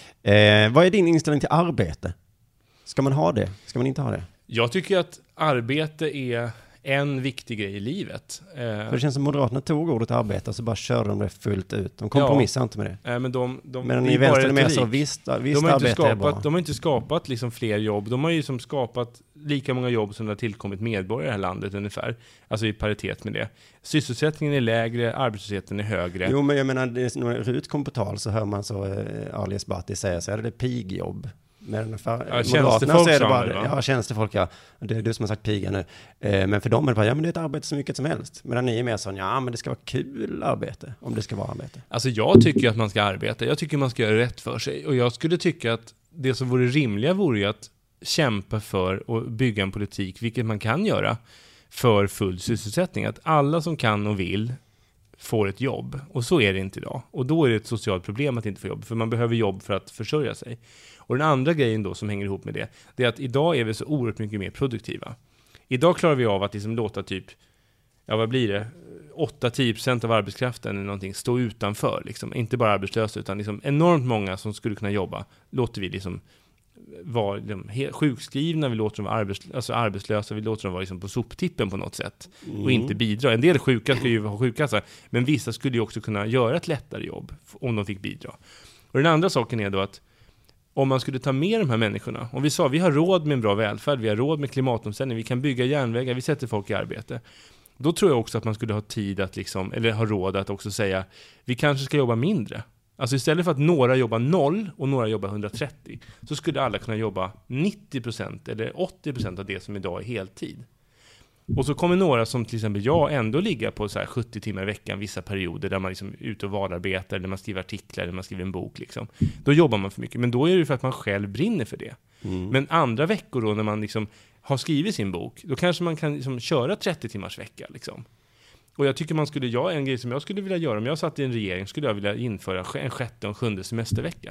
Eh, vad är din inställning till arbete? Ska man ha det? Ska man inte ha det? Jag tycker att arbete är en viktig grej i livet. För det känns som Moderaterna tog ordet arbete och så bara körde de det fullt ut. De kompromissar ja, inte med det. Äh, men de, de, men ni vänster är med så visst, visst de arbete skapat, är bra. De har inte skapat liksom fler jobb. De har ju som skapat lika många jobb som det har tillkommit medborgare i det här landet ungefär. Alltså i paritet med det. Sysselsättningen är lägre, arbetslösheten är högre. Jo, men jag menar, när Rut kom på tal så hör man så eh, Ali Esbati säga så är det pigjobb. Men för ja, tjänstefolk så är det bara, det, ja, tjänstefolk, ja. Det är du som har sagt piga nu. Eh, men för dem är det bara, ja men det är ett arbete så mycket som helst. Medan ni är mer så, ja men det ska vara kul arbete, om det ska vara arbete. Alltså jag tycker att man ska arbeta. Jag tycker man ska göra rätt för sig. Och jag skulle tycka att det som vore rimliga vore ju att kämpa för och bygga en politik, vilket man kan göra, för full sysselsättning. Att alla som kan och vill får ett jobb. Och så är det inte idag. Och då är det ett socialt problem att inte få jobb. För man behöver jobb för att försörja sig. Och den andra grejen då som hänger ihop med det, det är att idag är vi så oerhört mycket mer produktiva. Idag klarar vi av att liksom låta typ, ja vad blir det, åtta till tio procent av arbetskraften eller någonting stå utanför. Liksom. Inte bara arbetslösa utan liksom enormt många som skulle kunna jobba låter vi liksom vara liksom, sjukskrivna, vi låter dem vara arbetslösa, alltså arbetslösa, vi låter dem vara liksom på soptippen på något sätt mm. och inte bidra. En del sjuka ska ju ha sjukkassa, men vissa skulle ju också kunna göra ett lättare jobb om de fick bidra. Och den andra saken är då att om man skulle ta med de här människorna, om vi sa vi har råd med en bra välfärd, vi har råd med klimatomställning, vi kan bygga järnvägar, vi sätter folk i arbete. Då tror jag också att man skulle ha tid att liksom, eller ha råd att också säga, vi kanske ska jobba mindre. Alltså istället för att några jobbar noll och några jobbar hundratrettio, så skulle alla kunna jobba nittio procent eller åttio procent av det som idag är heltid. Och så kommer några som till exempel jag ändå ligga på så här sjuttio timmar i veckan vissa perioder där man liksom är ute och valarbetar eller man skriver artiklar eller man skriver en bok liksom. Då jobbar man för mycket, men då är det för att man själv brinner för det. Mm. Men andra veckor då när man liksom har skrivit sin bok, då kanske man kan liksom köra trettio timmars vecka liksom. Och jag tycker man skulle, jag en grej som jag skulle vilja göra om jag satt i en regering skulle jag vilja införa en sjätte och en sjunde semestervecka.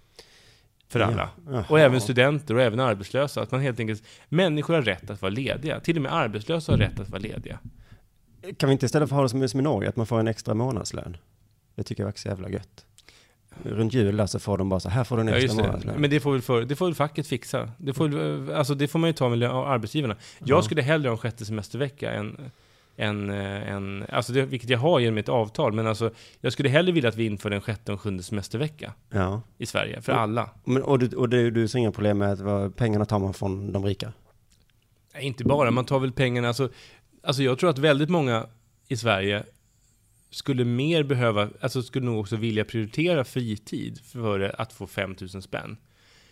För alla. Ja, och även studenter och även arbetslösa. Att man helt enkelt, människor har rätt att vara lediga. Till och med arbetslösa har rätt att vara lediga. Kan vi inte istället för att ha det som, som i Norge, att man får en extra månadslön? Det tycker jag var så jävla gött. Runt jul där så får de bara så här får du en extra ja, månadslön. Men det får väl för, det får väl facket fixa. Det får, alltså det får man ju ta med arbetsgivarna. Jag ja. skulle hellre ha en sjätte semestervecka än En, en, alltså det, vilket jag har genom ett avtal, men alltså, jag skulle hellre vilja att vi inför en sjätte och sjunde semestervecka ja. i Sverige, för och, alla. Men, och du, och du, du ser inga problem med att vad, pengarna tar man från de rika? Nej, inte bara, man tar väl pengarna, alltså, alltså jag tror att väldigt många i Sverige skulle mer behöva, alltså skulle nog också vilja prioritera fritid för att få fem tusen spänn.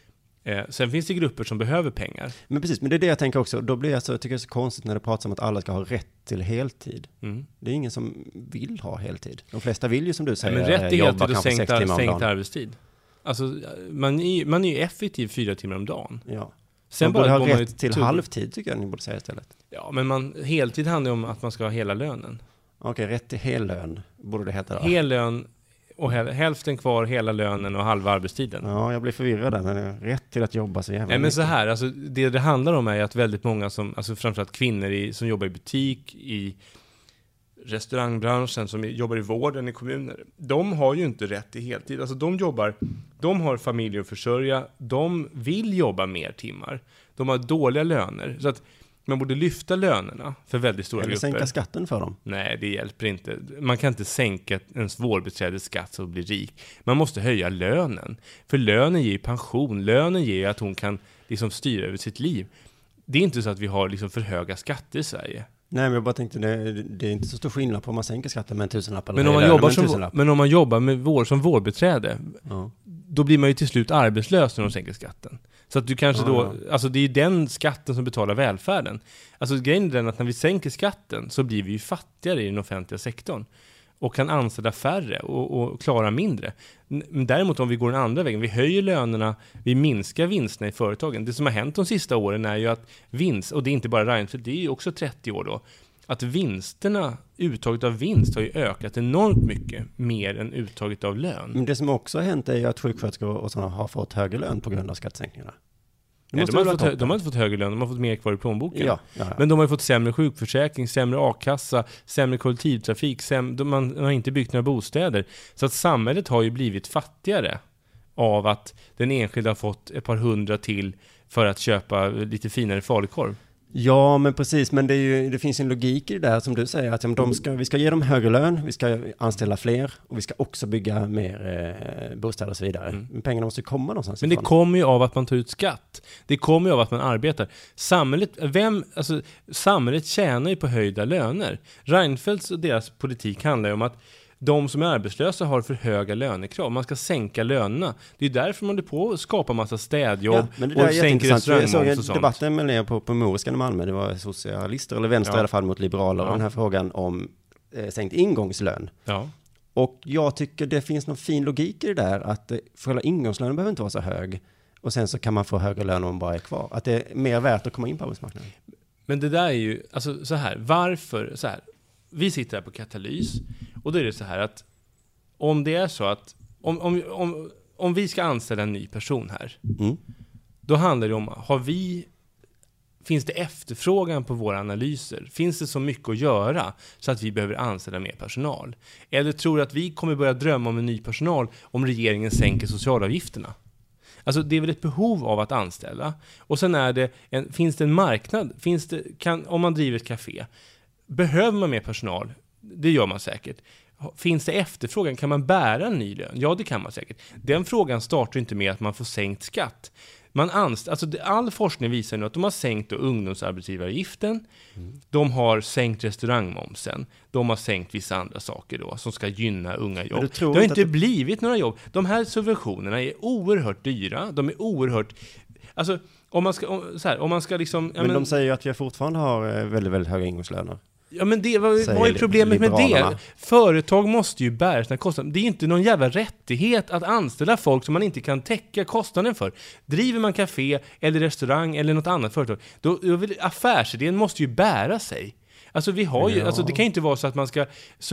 Eh, sen finns det grupper som behöver pengar. Men precis, men det är det jag tänker också. Då blir jag så, jag tycker det är så konstigt när det pratas om att alla ska ha rätt till heltid. Mm. Det är ingen som vill ha heltid. De flesta vill ju, som du säger, ja, men rätt till jobba heltid och kanske sex sänkt, timmar om sänkt dagen. arbetstid. Alltså, man är, man är ju effektiv fyra timmar om dagen. Ja. Sen man borde bara ha rätt rätt till tur. halvtid, tycker jag ni borde säga istället. Ja, men man, heltid handlar om att man ska ha hela lönen. Okej, rätt till hel lön borde det heta då. Hel lön och häl, hälften kvar, hela lönen och halva arbetstiden. Ja, jag blir förvirrad där, men rätt till att jobba så jävla Nej, men mycket. så här, alltså, det det handlar om är att väldigt många som, alltså framförallt kvinnor i, som jobbar i butik, i restaurangbranschen, som jobbar i vården i kommuner, de har ju inte rätt till heltid. Alltså de jobbar, de har familj att försörja, de vill jobba mer timmar. De har dåliga löner, så att man borde lyfta lönerna för väldigt stora Eller grupper. sänka skatten för dem. Nej, det hjälper inte. Man kan inte sänka ens vårdbiträdes skatt så att bli rik. Man måste höja lönen. För lönen ger ju pension. Lönen ger ju att hon kan liksom styra över sitt liv. Det är inte så att vi har liksom för höga skatter i Sverige. Nej, men jag bara tänkte, det, det är inte så stor skillnad på om man sänker skatten med en tusenlapp eller men om man lönen jobbar med en som, tusenlapp. Men om man jobbar med vård, som vårdbiträde, Ja. då blir man ju till slut arbetslös när de sänker skatten. Så att du kanske Ja, då, ja. alltså det är ju den skatten som betalar välfärden. Alltså grejen är den att när vi sänker skatten så blir vi ju fattigare i den offentliga sektorn och kan anställa färre och, och klara mindre. Men däremot om vi går den andra vägen, vi höjer lönerna, vi minskar vinsterna i företagen. Det som har hänt de sista åren är ju att vinst, och det är inte bara Reinfeldt, det är ju också trettio år då, att vinsterna, uttaget av vinst har ju ökat enormt mycket mer än uttaget av lön. Men det som också har hänt är ju att sjuksköterskor och sådana har fått högre lön på grund av skattesänkningarna. Nej, de, har fått, hö- de har inte fått högre lön, de har fått mer kvar i plånboken. Ja, ja, ja. Men de har ju fått sämre sjukförsäkring, sämre a-kassa, sämre kollektivtrafik, säm- de, man har inte byggt några bostäder. Så att samhället har ju blivit fattigare av att den enskilda har fått ett par hundra till för att köpa lite finare falukorv. Ja, men precis. Men det, är ju, det finns en logik i det där som du säger. Att de ska, vi ska ge dem högre lön, vi ska anställa fler och vi ska också bygga mer eh, bostäder och så vidare. Mm. Men pengarna måste komma någonstans Men det ifrån. kommer ju av att man tar ut skatt. Det kommer ju av att man arbetar. Samhället, vem, alltså, samhället tjänar ju på höjda löner. Reinfeldts och deras politik handlar ju om att de som är arbetslösa har för höga lönekrav. Man ska sänka lönerna. Det är därför man är på att skapa massa städjobb ja, men det där och är sänker restaurangmoms och Jag såg sånt. debatten med er på, på Moriskan i Malmö. Det var socialister eller vänster ja. i alla fall mot liberaler. Ja. Och den här frågan om eh, sänkt ingångslön. Ja. Och jag tycker det finns någon fin logik i det där. Att eh, själva ingångslönen behöver inte vara så hög. Och sen så kan man få högre lön om man bara är kvar. Att det är mer värt att komma in på arbetsmarknaden. Men det där är ju, alltså så här, varför, så här. Vi sitter här på Katalys och då är det så här att om det är så att om, om, om, om vi ska anställa en ny person här mm. då handlar det om, har vi, finns det efterfrågan på våra analyser? Finns det så mycket att göra så att vi behöver anställa mer personal? Eller tror du att vi kommer börja drömma om en ny personal om regeringen sänker socialavgifterna? Alltså det är väl ett behov av att anställa. Och sen är det, en, finns det en marknad? Finns det, kan, om man driver ett café, behöver man mer personal? Det gör man säkert. Finns det efterfrågan? Kan man bära en ny lön? Ja, det kan man säkert. Den frågan startar inte med att man får sänkt skatt. Man anst- alltså all forskning visar nu att de har sänkt då ungdomsarbetsgivaravgiften, mm. de har sänkt restaurangmomsen, de har sänkt vissa andra saker då som ska gynna unga jobb. Det har inte blivit några jobb. De här subventionerna är oerhört dyra. De är oerhört... Alltså, om man ska, om, så här, om man ska liksom... Men, men de säger ju att vi fortfarande har väldigt, väldigt höga ingångslöner. Ja, men det, vad, vad är problemet med det? Företag måste ju bära sina kostnader. Det är ju inte någon jävla rättighet att anställa folk som man inte kan täcka kostnaden för. Driver man café eller restaurang eller något annat företag, då, då vill, affärsidén måste ju bära sig. Alltså vi har ju, ja. alltså det kan ju inte vara så att man ska,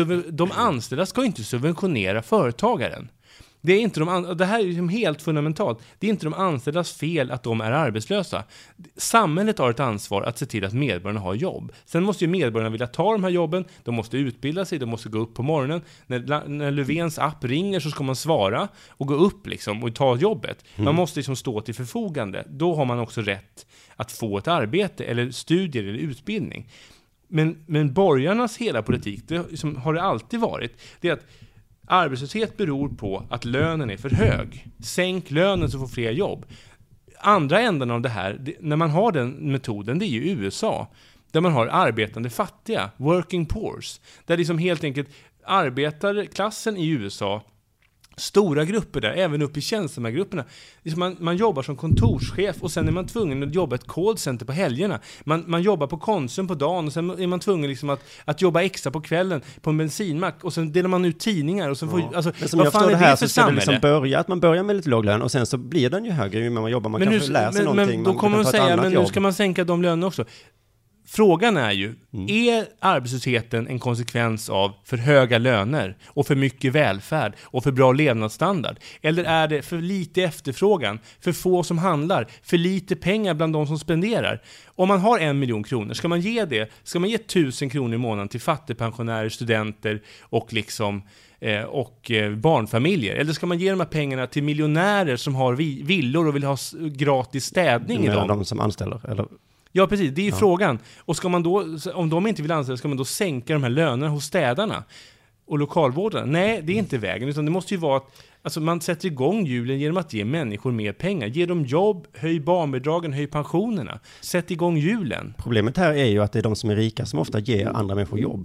de anställda ska inte subventionera företagaren. Det är inte de, det här är liksom helt fundamentalt. Det är inte de anställdas fel att de är arbetslösa. Samhället har ett ansvar att se till att medborgarna har jobb. Sen måste ju medborgarna vilja ta de här jobben. De måste utbilda sig, de måste gå upp på morgonen. När, när Löfvens app ringer så ska man svara och gå upp liksom och ta jobbet. Mm. Man måste liksom stå till förfogande. Då har man också rätt att få ett arbete eller studier eller utbildning. Men, men borgarnas hela politik, det som har det alltid varit, det är att arbetslöshet beror på att lönen är för hög. Sänk lönen så får fler jobb. Andra änden av det här, det, när man har den metoden, det är ju U S A. Där man har arbetande fattiga, working poors. Där liksom helt enkelt arbetarklassen i U S A Stora grupper där, även upp i tjänstemannagrupperna. Man, man jobbar som kontorschef och sen är man tvungen att jobba ett callcenter på helgerna. Man, man jobbar på Konsum på dagen och sen är man tvungen liksom att, att jobba extra på kvällen på en bensinmack och sen delar man ut tidningar. Och sen får, ja. alltså, Men som vad jag fan är det det här för så ska det liksom samhälle? börja, att man börjar med lite låg lön och sen så blir den ju högre ju mer man jobbar. Man men kanske nu, lär sig men, någonting. Men då kommer man de säga, men jobb. nu ska man sänka de lönerna också. Frågan är ju, mm. är arbetslösheten en konsekvens av för höga löner och för mycket välfärd och för bra levnadsstandard? Eller är det för lite efterfrågan, för få som handlar, för lite pengar bland de som spenderar? Om man har en miljon kronor, ska man ge det? Ska man ge tusen kronor i månaden till fattigpensionärer, studenter och liksom... och barnfamiljer? Eller ska man ge de här pengarna till miljonärer som har villor och vill ha gratis städning i dem? De som anställer, eller... Ja, precis. Det är ju ja. frågan. Och ska man då, om de inte vill anställa, ska man då sänka de här lönerna hos städarna och lokalvårdarna? Nej, det är inte vägen. Utan det måste ju vara att alltså, man sätter igång hjulen genom att ge människor mer pengar. Ge dem jobb, höj barnbidragen, höj pensionerna. Sätt igång hjulen. Problemet här är ju att det är de som är rika som ofta ger andra människor jobb.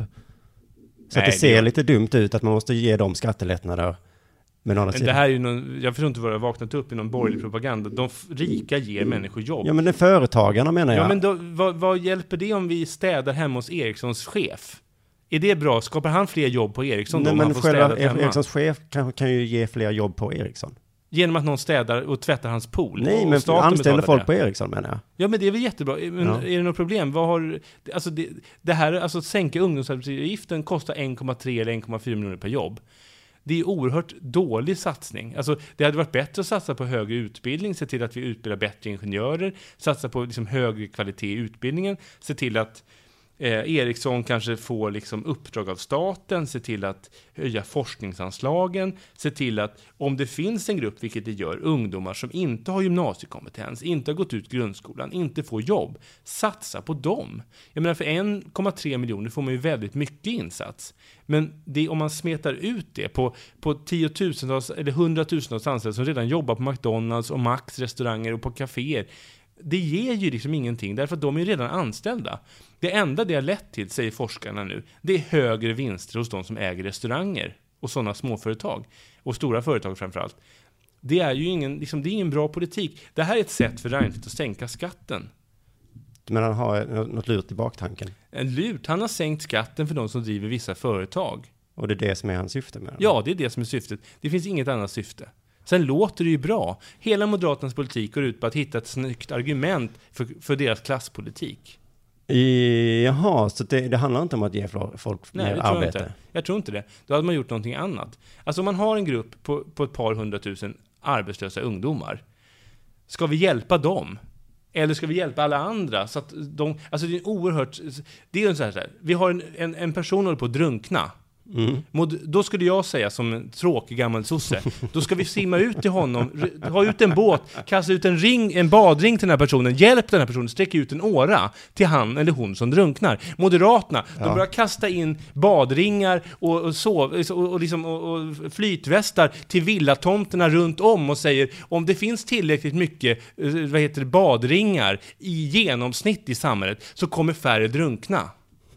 Så Nej, att det ser det... lite dumt ut att man måste ge dem skattelättnader. Men det här är ju någon, jag förstår inte vad det har vaknat upp i någon borgerlig propaganda. De f- rika ger människor jobb. Ja, men det är företagarna menar jag. Ja, men då, vad, vad hjälper det om vi städar hemma hos Ericssons chef? Är det bra? Skapar han fler jobb på Ericsson? Nej, då, men han får själva städat hemma? Ericssons chef kan, kan ju ge fler jobb på Ericsson. Genom att någon städar och tvättar hans pool. Nej, men anställer folk det. På Ericsson menar jag. Ja, men det är väl jättebra. Men ja. Är det något problem? Vad har, alltså det, det här, alltså att sänka ungdomsarbetsgivaravgiften kostar en komma tre eller en komma fyra miljoner per jobb. Det är oerhört dålig satsning. Alltså, det hade varit bättre att satsa på högre utbildning, se till att vi utbildar bättre ingenjörer, satsa på liksom högre kvalitet i utbildningen, se till att eh, Ericsson kanske får liksom uppdrag av staten, se till att höja forskningsanslagen, se till att om det finns en grupp, vilket det gör, ungdomar som inte har gymnasiekompetens, inte har gått ut grundskolan, inte får jobb, satsa på dem. Jag menar, för en komma tre miljoner får man ju väldigt mycket insats. Men det, om man smetar ut det på, på tiotusentals eller hundratusentals anställda som redan jobbar på McDonalds och Max restauranger och på kaféer, det ger ju liksom ingenting, därför att de är redan anställda. Det enda det har lett till, säger forskarna nu, det är högre vinster hos de som äger restauranger och sådana småföretag och stora företag framförallt. Det är ju ingen, liksom, det är ingen bra politik. Det här är ett sätt för Reinfeldt att sänka skatten. Men han har något lurt i baktanken. En lurt. Han har sänkt skatten för de som driver vissa företag. Och det är det som är hans syfte med det? Ja, det är det som är syftet. Det finns inget annat syfte. Sen låter det ju bra. Hela Moderaternas politik går ut på att hitta ett snyggt argument för, för deras klasspolitik. I, jaha, så det, det handlar inte om att ge folk Nej, mer det tror arbete? Jag, inte. jag tror inte det. Då hade man gjort någonting annat. Alltså om man har en grupp på, på ett par hundratusen arbetslösa ungdomar, ska vi hjälpa dem? Eller ska vi hjälpa alla andra? Så att de, alltså det är en oerhört... Det är en så här, så här vi har en, en, en person som håller på att drunkna. Mm. Då skulle jag säga som en tråkig gammal sosse, då ska vi simma ut till honom, ha ut en båt, kasta ut en ring, en badring till den här personen, hjälp den här personen, sträcka ut en åra till han eller hon som drunknar. Moderaterna, ja. De börjar kasta in badringar och, och, sov, och, och, liksom, och, och flytvästar till villatomterna runt om och säger, om det finns tillräckligt mycket vad heter det, badringar i genomsnitt i samhället så kommer färre drunkna.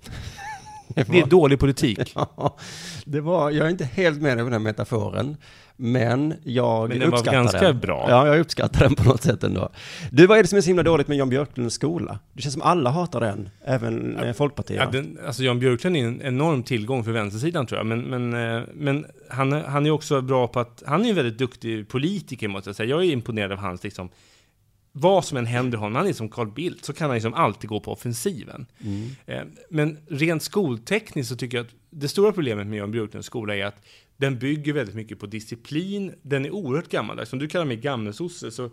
Det, var... det är dålig politik. Ja, det var, jag är inte helt med på den här metaforen, men jag men den uppskattar var ganska den. bra. Ja, jag uppskattar den på något sätt ändå. Du, vad är det som är så himla dåligt med Jan Björklunds skola? Det känns som alla hatar den, även ja, Folkpartiet. Ja, den, alltså Jan Björklund är en enorm tillgång för vänstersidan tror jag, men, men, men han, han är också bra på att, han är en väldigt duktig politiker måste jag säga. Jag är imponerad av hans liksom, vad som än händer honom, han är som Carl Bildt, så kan han liksom alltid gå på offensiven. Mm. Eh, men rent skoltekniskt så tycker jag att det stora problemet med Jan Björklunds skola är att den bygger väldigt mycket på disciplin. Den är oerhört gammal. Som du kallar mig gammelsosse, så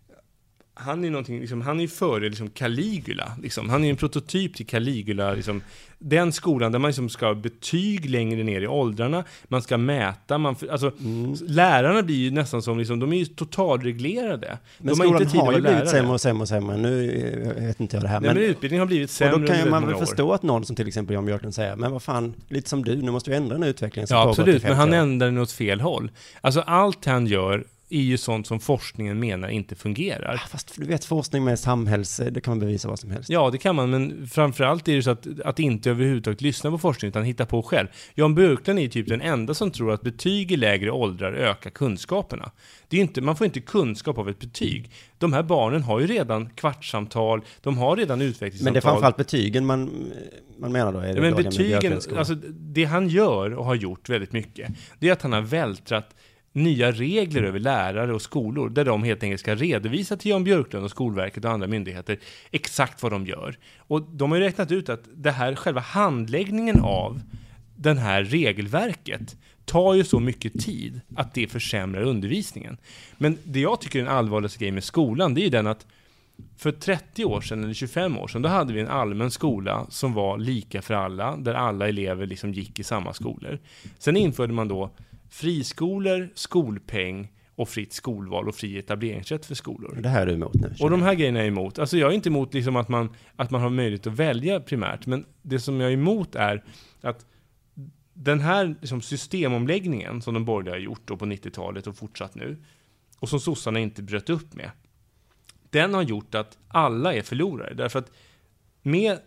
han är någonting, liksom, han är före liksom Caligula. Liksom. Han är en prototyp till Caligula. Liksom. Den skolan där man liksom ska ha betyg längre ner i åldrarna. Man ska mäta. Man, alltså, mm. Lärarna blir ju nästan som, liksom, de är ju totalreglerade. Men de skolan har, inte har ju blivit lärare. sämre och sämre och sämre. Nu vet inte jag det här. Nej, men, men utbildningen har blivit sämre. Och då kan under man väl år. förstå att någon som till exempel Jan Björklund säger, men vad fan, lite som du, nu måste vi ändra den utvecklingen. Ja, absolut, men han ändrar den åt fel håll. Alltså allt han gör är ju sånt som forskningen menar inte fungerar. Fast du vet, forskning med samhälls, det kan man bevisa vad som helst. Ja, det kan man, men framförallt är det så att, att inte överhuvudtaget lyssna på forskning utan hitta på själv. Jan Björklund är typ den enda som tror att betyg i lägre åldrar ökar kunskaperna. Det är inte, man får inte kunskap av ett betyg. De här barnen har ju redan kvartssamtal, de har redan utvecklingssamtal. Men det är framförallt betygen man, man menar då? Är det ja, men betygen, alltså det han gör och har gjort väldigt mycket, det är att han har vältrat nya regler över lärare och skolor där de helt enkelt ska redovisa till Jan Björklund och Skolverket och andra myndigheter exakt vad de gör. Och de har ju räknat ut att det här själva handläggningen av den här regelverket tar ju så mycket tid att det försämrar undervisningen. Men det jag tycker är en allvarligaste grej med skolan, det är ju den att för trettio år sedan eller tjugofem år sedan, då hade vi en allmän skola som var lika för alla, där alla elever liksom gick i samma skolor. Sen införde man då friskolor, skolpeng och fritt skolval och fri etableringsrätt för skolor. Det här är du emot nu. Och de här grejerna är jag emot. Alltså jag är inte emot liksom att, man, att man har möjlighet att välja primärt, men det som jag är emot är att den här liksom systemomläggningen som de borgerliga har gjort då på nittiotalet och fortsatt nu, och som sossarna inte bröt upp med, den har gjort att alla är förlorare. Därför att med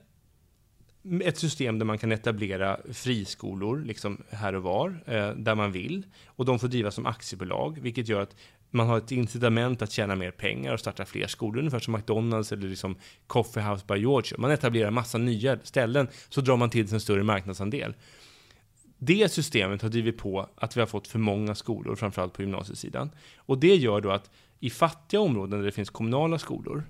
ett system där man kan etablera friskolor liksom här och var, eh, där man vill, och de får drivas som aktiebolag, vilket gör att man har ett incitament att tjäna mer pengar och starta fler skolor, ungefär som McDonalds eller liksom Coffee House by George. Man etablerar massa nya ställen, så drar man till sig en större marknadsandel. Det systemet har drivit på att vi har fått för många skolor, framförallt på gymnasiesidan. Och det gör då att i fattiga områden där det finns kommunala skolor,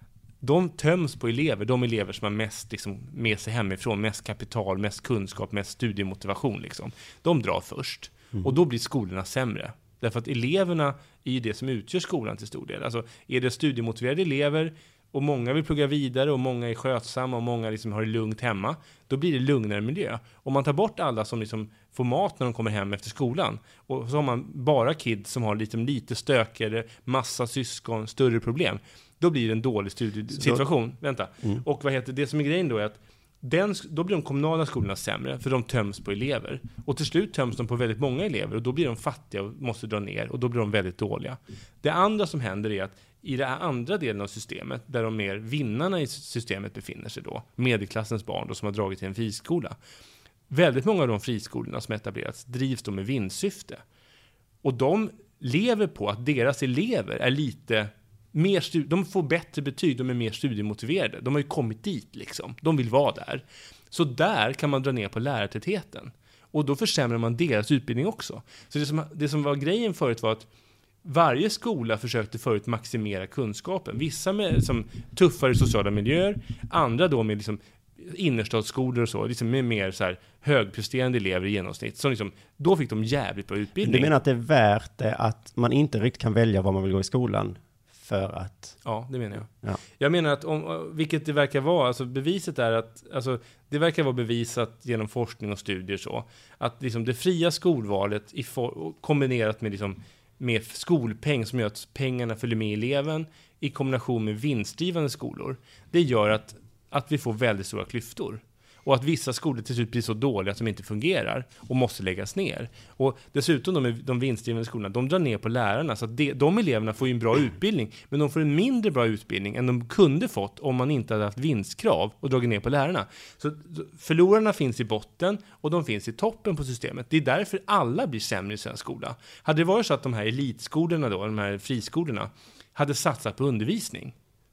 de töms på elever, de elever som har mest liksom, med sig hemifrån, mest kapital, mest kunskap, mest studiemotivation. Liksom. De drar först. Mm. Och då blir skolorna sämre. Därför att eleverna är ju det som utgör skolan till stor del. Alltså är det studiemotiverade elever och många vill plugga vidare och många är skötsamma och många liksom har det lugnt hemma, då blir det lugnare miljö. Om man tar bort alla som liksom får mat när de kommer hem efter skolan, och så har man bara kids som har liksom lite stökigare, massa syskon, större problem, då blir det en dålig studiesituation. Så, Vänta. Mm. Och vad heter det som är grejen då är att den, då blir de kommunala skolorna sämre, för de töms på elever. Och till slut töms de på väldigt många elever, och då blir de fattiga och måste dra ner, och då blir de väldigt dåliga. Det andra som händer är att i den här andra delen av systemet, där de mer vinnarna i systemet befinner sig då, medelklassens barn då, som har dragit till en friskola, väldigt många av de friskolorna som etablerats drivs då med vinstsyfte. Och de lever på att deras elever är lite mer studi- de får bättre betyg, de är mer studiemotiverade. De har ju kommit dit liksom. De vill vara där. Så där kan man dra ner på lärartätheten. Och då försämrar man deras utbildning också. Så det som, det som var grejen förut var att varje skola försökte förut maximera kunskapen. Vissa med som tuffare sociala miljöer, andra då med liksom innerstadsskolor och så, liksom med mer så här högpresterande elever i genomsnitt. Så liksom, då fick de jävligt bra utbildning. Du menar att det är värt det att man inte riktigt kan välja var man vill gå i skolan? För att... Ja, det menar jag. Ja. Jag menar att, om, vilket det verkar vara, alltså beviset är att, alltså det verkar vara bevisat genom forskning och studier så, att liksom det fria skolvalet i for, kombinerat med, liksom, med skolpeng som gör att pengarna följer med eleven i kombination med vinstdrivande skolor, det gör att, att vi får väldigt stora klyftor. Och att vissa skolor till slut blir så dåliga att de inte fungerar och måste läggas ner. Och dessutom de, de vinstdrivande skolorna, de drar ner på lärarna. Så att de, de eleverna får ju en bra utbildning, men de får en mindre bra utbildning än de kunde fått om man inte hade haft vinstkrav och dragit ner på lärarna. Så förlorarna finns i botten och de finns i toppen på systemet. Det är därför alla blir sämre i svensk skola. Hade det varit så att de här elitskolorna då, de här friskolorna, hade satsat på undervisning,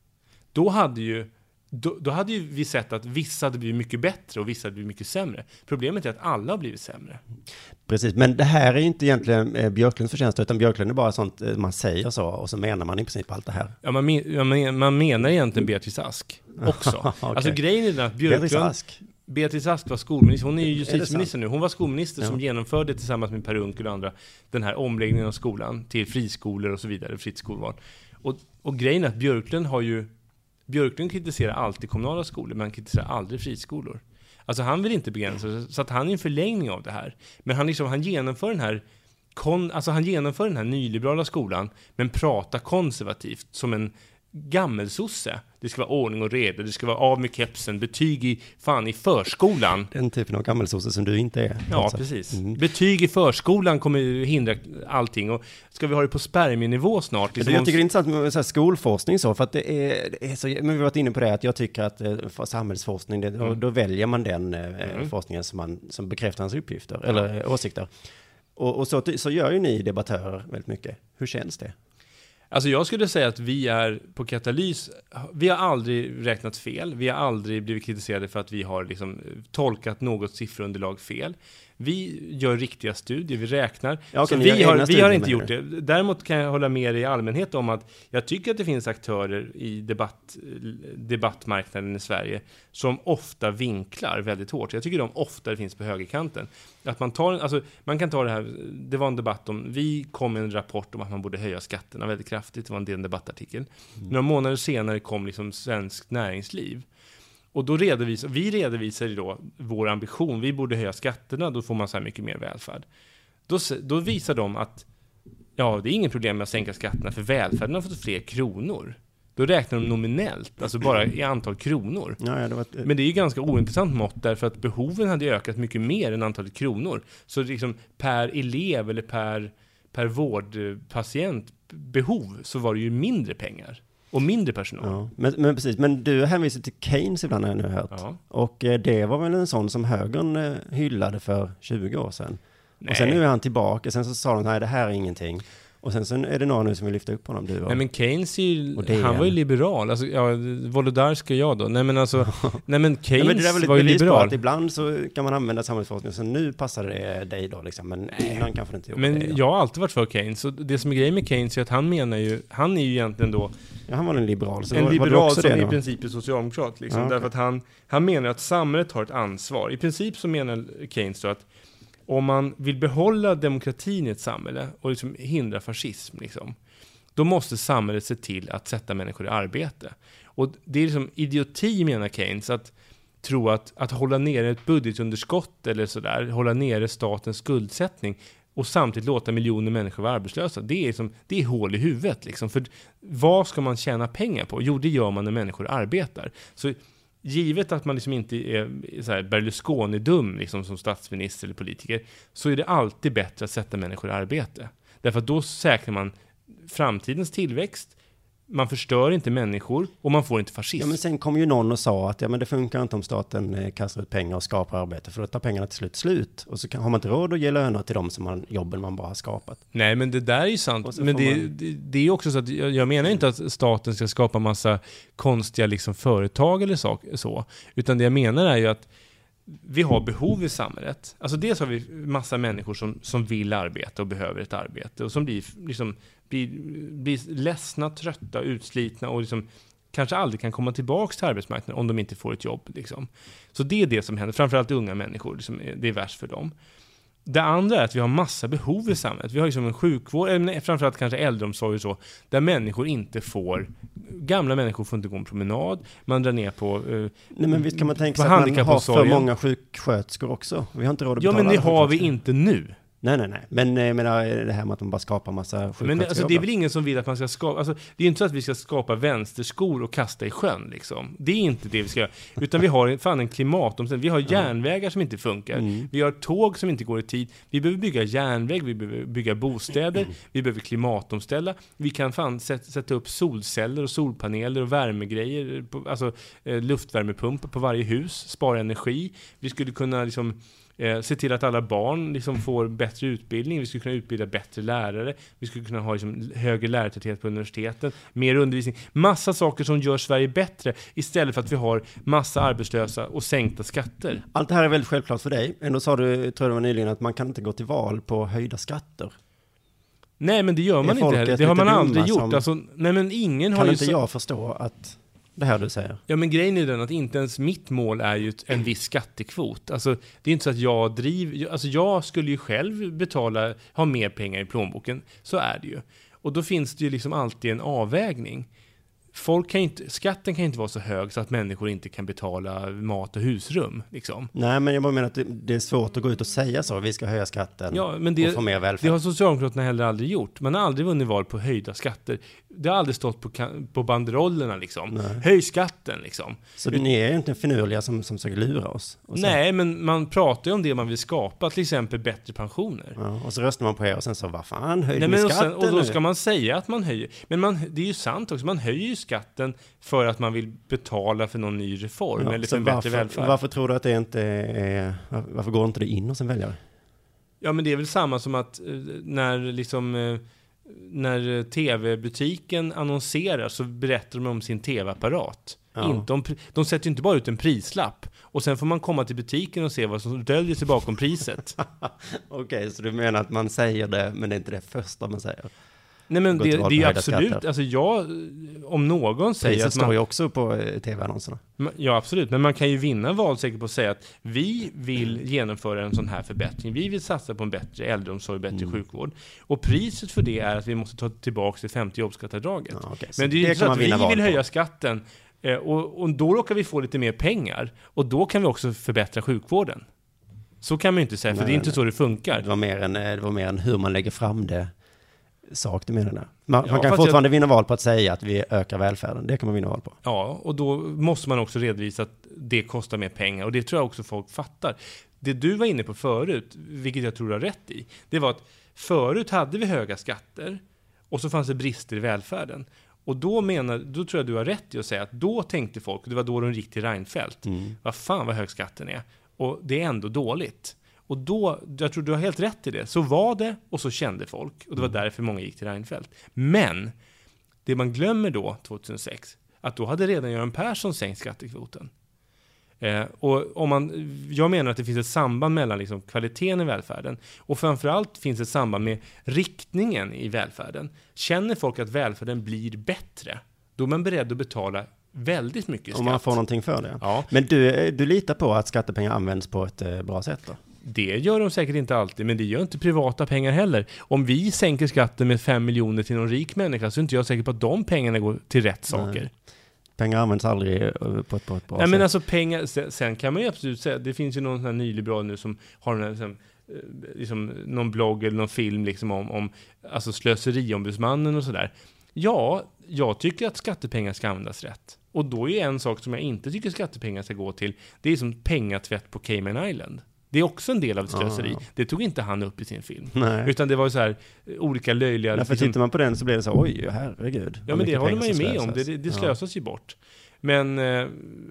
då hade ju Då, då hade ju vi sett att vissa hade blivit mycket bättre och vissa hade blivit mycket sämre. Problemet är att alla har blivit sämre. Precis, men det här är ju inte egentligen eh, Björklunds förtjänst, utan Björklund är bara sånt eh, man säger så, och så menar man i princip allt det här. Ja, man, men, ja, man, man menar egentligen Beatrice Ask också. Okay. Alltså grejen är den att Björklund... Beatrice Ask. Beatrice Ask var skolminister, hon är ju justitieminister nu. Hon var skolminister ja. som genomförde tillsammans med Per Unckel och andra den här omläggningen av skolan till friskolor och så vidare, fritt skolval. Och, och grejen är att Björklund har ju Björklund kritiserar alltid kommunala skolor, men han kritiserar aldrig friskolor. Alltså han vill inte begränsa, så att han är en förlängning av det här. Men han, liksom, han, genomför den här kon, alltså han genomför den här nyliberala skolan, men pratar konservativt som en gammelsosse. Det ska vara ordning och reda, det ska vara av med kepsen, betyg i, fan, i förskolan. Den typen av gammelsosse som du inte är. Ja, alltså. Precis. Mm. Betyg i förskolan kommer ju hindra allting. Och ska vi ha det på spermienivå snart? Liksom jag tycker det är intressant med så här skolforskning så, för att det är, det är så, men vi har varit inne på det, att jag tycker att för samhällsforskning, det, mm. då väljer man den eh, mm. forskningen som, man, som bekräftar hans uppgifter, ja. eller eh, åsikter. Och, och så, så gör ju ni debattörer väldigt mycket. Hur känns det? Alltså jag skulle säga att vi är på Katalys, vi har aldrig räknat fel, vi har aldrig blivit kritiserade för att vi har liksom tolkat något sifferunderlag fel. Vi gör riktiga studier, vi räknar. Ja, så vi har, vi har inte gjort det. Däremot kan jag hålla med dig i allmänhet om att jag tycker att det finns aktörer i debatt, debattmarknaden i Sverige som ofta vinklar väldigt hårt. Jag tycker de ofta finns på högerkanten. Att man, tar, alltså, man kan ta det här, det var en debatt om, vi kom med en rapport om att man borde höja skatterna väldigt kraftigt, det var en del debattartikel. Mm. Några månader senare kom liksom Svenskt Näringsliv. Och då redovisar, vi redovisar då vår ambition. Vi borde höja skatterna, då får man så här mycket mer välfärd. Då, då visar de att ja, det är ingen problem med att sänka skatterna, för välfärden har fått fler kronor. Då räknar de nominellt, alltså bara i antal kronor. Ja, ja, det var ett... Men det är ju ganska ointressant mått, därför att behoven hade ökat mycket mer än antalet kronor. Så liksom per elev eller per, per vårdpatient behov så var det ju mindre pengar. Och mindre personal. Ja, men, men precis. Men du hänvisar till Keynes ibland, har jag nu hört. Ja. Och eh, det var väl en sån som högern eh, hyllade för tjugo år sedan. Nej. Och sen nu är han tillbaka. Sen så sa de, nej, det här är ingenting. Och sen så är det någon nu som vill lyfta upp honom. Du nej, men Keynes är ju, han var ju liberal. Alltså, ja, Wolodarska jag då. Nej, men alltså, nej, men Keynes nej, men det är väl var ju liberal. Att ibland så kan man använda samhällsforskning. Så nu passar det dig då, liksom. Men innan kanske det inte gjorde men det. Men jag har alltid varit för Keynes. Och det som är grejen med Keynes är att han menar ju, han är ju egentligen då... Ja, han var en liberal. Så en var, liberal var som i princip är socialdemokrat. Liksom, ja, okay. Därför att han, han menar att samhället har ett ansvar. I princip så menar Keynes då att om man vill behålla demokratin i ett samhälle och liksom hindra fascism, liksom, då måste samhället se till att sätta människor i arbete. Och det är liksom idioti, menar Keynes, att tro att, att hålla nere ett budgetunderskott eller sådär, hålla nere statens skuldsättning och samtidigt låta miljoner människor vara arbetslösa. Det är, liksom, det är hål i huvudet. Liksom. För vad ska man tjäna pengar på? Jo, det gör man när människor arbetar. Så givet att man liksom inte är så här Berlusconi-dum liksom, som statsminister eller politiker, så är det alltid bättre att sätta människor i arbete. Därför att då säkrar man framtidens tillväxt, man förstör inte människor och man får inte fascism. Ja, men sen kom ju någon och sa att ja, men det funkar inte om staten eh, kastar ut pengar och skapar arbete, för då tar pengarna till slut slut. Och så kan, har man inte råd att ge löner till dem som man, jobben man bara har skapat. Nej, men det där är ju sant. Men det, man... det, det är också så att jag, jag menar inte att staten ska skapa massa konstiga liksom, företag eller sak, så. Utan det jag menar är ju att vi har behov i samhället. Alltså dels har vi massa människor som, som vill arbeta och behöver ett arbete och som blir, liksom, blir, blir ledsna, trötta, utslitna och liksom kanske aldrig kan komma tillbaka till arbetsmarknaden om de inte får ett jobb. Liksom. Så det är det som händer. Framförallt unga människor, liksom, det är värst för dem. Det andra är att vi har massa behov i samhället. Vi har liksom en sjukvård, eller framförallt kanske äldreomsorg och så, där människor inte får, gamla människor får inte gå en promenad, man drar ner på eh, Nej, men visst kan man tänka sig att man har för många sjuksköterskor också. Vi har inte råd att betala. Ja, men det har vi inte nu. Nej, nej, nej. Men jag menar det här med att man bara skapar massa sjuksköterskor. Men alltså, det är väl ingen som vill att man ska skapa... Alltså, det är inte så att vi ska skapa vänsterskor och kasta i sjön, liksom. Det är inte det vi ska göra. Utan vi har fan en klimatomställning. Vi har järnvägar som inte funkar. Mm. Vi har tåg som inte går i tid. Vi behöver bygga järnväg, vi behöver bygga bostäder. Mm. Vi behöver klimatomställa. Vi kan fan sätta, sätta upp solceller och solpaneler och värmegrejer. På, alltså eh, luftvärmepumpar på varje hus. Spara energi. Vi skulle kunna liksom... Eh, se till att alla barn liksom får bättre utbildning. Vi skulle kunna utbilda bättre lärare. Vi skulle kunna ha liksom, högre lärartäthet på universiteten. Mer undervisning. Massa saker som gör Sverige bättre istället för att vi har massa arbetslösa och sänkta skatter. Allt det här är väldigt självklart för dig. Ändå sa du, tror jag det var nyligen, att man kan inte gå till val på höjda skatter. Nej, men det gör man inte heller. Det har man aldrig gjort. Som... Alltså, nej, men ingen kan har ju inte så... jag förstå att... Det här du säger. Ja, men grejen är den att inte ens mitt mål är ju en viss skattekvot. Alltså, det är inte så att jag driver... Alltså, jag skulle ju själv betala, ha mer pengar i plånboken. Så är det ju. Och då finns det ju liksom alltid en avvägning. folk kan inte, skatten kan inte vara så hög så att människor inte kan betala mat och husrum. Liksom. Nej, men jag bara menar att det, det är svårt att gå ut och säga så. Vi ska höja skatten ja, men det, och få mer välfärd. Det har Socialdemokraterna heller aldrig gjort. Man har aldrig vunnit val på höjda skatter. Det har aldrig stått på, på banderollerna liksom. Höj skatten liksom. Så det är ju inte finurliga som, som försöker lura oss. Nej, men man pratar ju om det man vill skapa. Till exempel bättre pensioner. Ja, och så röstar man på er och sen så, vad fan, höjer Nej, ni men skatten och, sen, och då nu? ska man säga att man höjer. Men man, det är ju sant också. Man höjer ju skatten för att man vill betala för någon ny reform. Ja, eller för en varför, bättre välfärd. Varför tror du att det inte är... Varför går inte det in hos en väljare? Ja, men det är väl samma som att när liksom... När tv-butiken annonserar så berättar de om sin tv-apparat. Ja. Inte om, de sätter ju inte bara ut en prislapp. Och sen får man komma till butiken och se vad som döljer sig bakom priset. Okej, okay, så du menar att man säger det, men det är inte det första man säger? Nej, men det, det är ju absolut, skatter. Alltså jag, om någon säger priset att man... står ju också på tv-annonserna. Ja, absolut, men man kan ju vinna valsäkert på att säga att vi vill genomföra en sån här förbättring. Vi vill satsa på en bättre äldreomsorg, bättre mm. sjukvård. Och priset för det är att vi måste ta tillbaka det femte jobbskatteavdraget. Ja, okay. Men det är ju inte så att vi vill höja skatten och, och då råkar vi få lite mer pengar. Och då kan vi också förbättra sjukvården. Så kan man ju inte säga, för nej, det är inte nej. så det funkar. Det var mer än, det var mer än hur man lägger fram det. Sak du menar det. Man, ja, man kan fortfarande jag... vinna val på att säga att vi ökar välfärden. Det kan man vinna val på. Ja, och då måste man också redovisa att det kostar mer pengar. Och det tror jag också folk fattar. Det du var inne på förut, vilket jag tror du har rätt i, det var att förut hade vi höga skatter och så fanns det brister i välfärden. Och då, menar, då tror jag du har rätt i att säga att då tänkte folk, och det var då de gick till Reinfeldt, mm. vad fan vad hög skatten är. Och det är ändå dåligt. Och då, jag tror du har helt rätt i det. Så var det och så kände folk. Och det var därför många gick till Reinfeldt. Men det man glömmer då, tjugohundrasex, att då hade redan Göran Persson sänkt skattekvoten. Eh, och om man, jag menar att det finns ett samband mellan liksom kvaliteten i välfärden och framförallt finns ett samband med riktningen i välfärden. Känner folk att välfärden blir bättre, då är man beredd att betala väldigt mycket skatt. Om man får någonting för det. Ja. Men du, du litar på att skattepengar används på ett eh, bra sätt då? Det gör de säkert inte alltid, men det gör inte privata pengar heller. Om vi sänker skatten med fem miljoner till någon rik människa så är inte jag säker på att de pengarna går till rätt saker. Nej. Pengar används aldrig på ett, på ett bra Nej, sätt. Men alltså pengar, sen kan man ju absolut säga, det finns ju någon sån här nyliberal nu som har den här, liksom, liksom, någon blogg eller någon film liksom om, om alltså slöseriombudsmannen och sådär. Ja, jag tycker att skattepengar ska användas rätt. Och då är en sak som jag inte tycker skattepengar ska gå till, det är som pengatvätt på Cayman Island. Det är också en del av ett slöseri. Ah. Det tog inte han upp i sin film. Nej. Utan det var så här olika löjliga... Nej, för liksom, tittar man på den så blir det så, oj, herregud. Ja, men det håller man ju med om. Det, det, det slösas ja. ju bort. Men eh,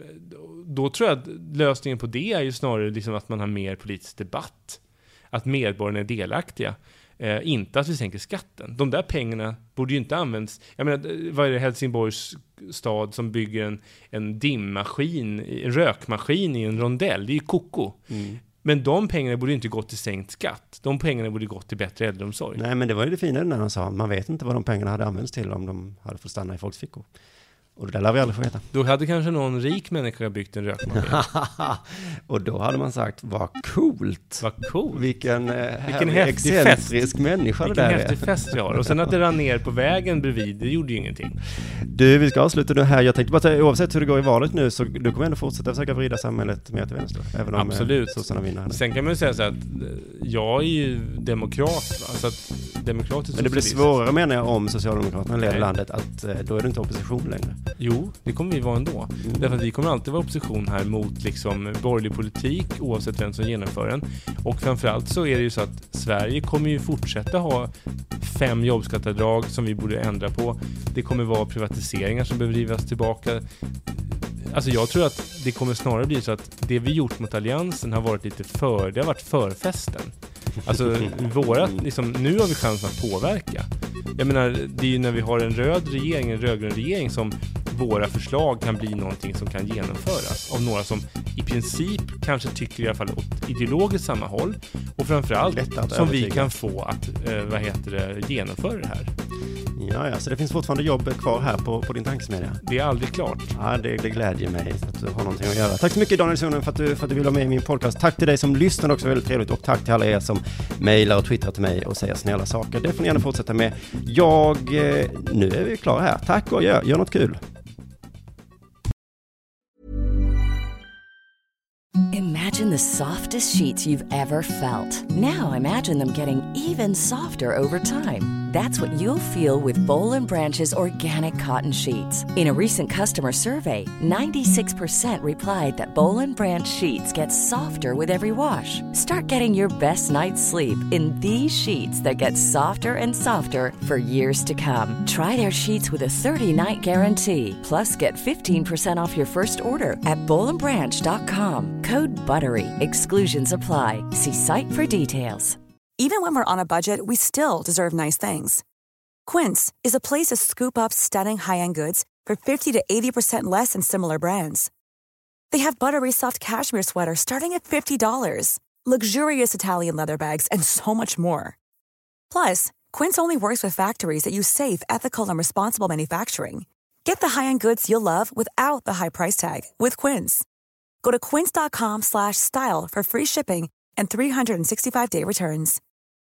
då tror jag att lösningen på det är ju snarare liksom att man har mer politisk debatt. Att medborgarna är delaktiga. Eh, inte att vi sänker skatten. De där pengarna borde ju inte användas... Jag menar, vad är det Helsingborgs stad som bygger en, en dimmaskin, en rökmaskin i en rondell? Det är ju koko. Mm. Men de pengarna borde inte gå till sänkt skatt. De pengarna borde gå till bättre äldreomsorg. Nej, men det var ju det fina när han sa man vet inte vad de pengarna hade använts till om de hade fått stanna i folks fickor. Och det där lär vi aldrig få veta. Då hade kanske någon rik människa byggt en rökmaskin. Och då hade man sagt, vad coolt. Vad coolt. Vilken, eh, Vilken häftig excentrisk fest. människa Vilken det där häftig är. fest vi har. Och sen att det rann ner på vägen bredvid, det gjorde ju ingenting. Du, vi ska avsluta nu här. Jag tänkte bara säga, oavsett hur det går i valet nu så du kommer ändå fortsätta försöka vrida samhället mer till vänster. Även om absolut. sossarna vinner. Sen kan man ju säga så att jag är ju demokrat. Alltså att demokratiskt men det blir svårare menar jag om Socialdemokraterna leder landet att då är det inte opposition längre. Jo, det kommer vi vara ändå. Mm. Därför att vi kommer alltid vara opposition här mot liksom borgerlig politik oavsett vem som genomför den. Och framförallt så är det ju så att Sverige kommer ju fortsätta ha fem jobbskatteavdrag som vi borde ändra på. Det kommer vara privatiseringar som behöver drivas tillbaka. Alltså jag tror att det kommer snarare bli så att det vi gjort mot alliansen har varit lite för, det har varit förfesten. Alltså våra, liksom, nu har vi chansen att påverka. Jag menar, det är ju när vi har en röd regering, en rödgrön regering som våra förslag kan bli någonting som kan genomföras av några som i princip kanske tycker i alla fall åt ideologiskt samma håll och framförallt som vi kan få att eh, vad heter det, genomföra det här. Ja, ja, så det finns fortfarande jobb kvar här på, på din tankesmedja. Det är aldrig klart. Ja, det, det glädjer mig att du har någonting att göra. Tack så mycket Daniel Suhonen för att du, för att du vill vara med i min podcast. Tack till dig som lyssnar också, väldigt trevligt. Och tack till alla er som mejlar och twittrar till mig och säger snälla saker. Det får ni gärna fortsätta med. Jag, nu är vi klara här. Tack och gör, gör något kul. imagine the softest sheets you've ever felt. Now imagine them getting even softer over time. That's what you'll feel with Boll and Branch's organic cotton sheets. In a recent customer survey, ninety-six percent replied that Boll and Branch sheets get softer with every wash. Start getting your best night's sleep in these sheets that get softer and softer for years to come. Try their sheets with a thirty-night guarantee. Plus, get fifteen percent off your first order at boll and branch dot com. Code BUTTERY. Exclusions apply. See site for details. Even when we're on a budget, we still deserve nice things. Quince is a place to scoop up stunning high-end goods for fifty to eighty percent less than similar brands. They have buttery soft cashmere sweaters starting at fifty dollars, luxurious Italian leather bags, and so much more. Plus, Quince only works with factories that use safe, ethical, and responsible manufacturing. Get the high-end goods you'll love without the high price tag with Quince. Go to quince dot com slash style for free shipping and three sixty-five day returns.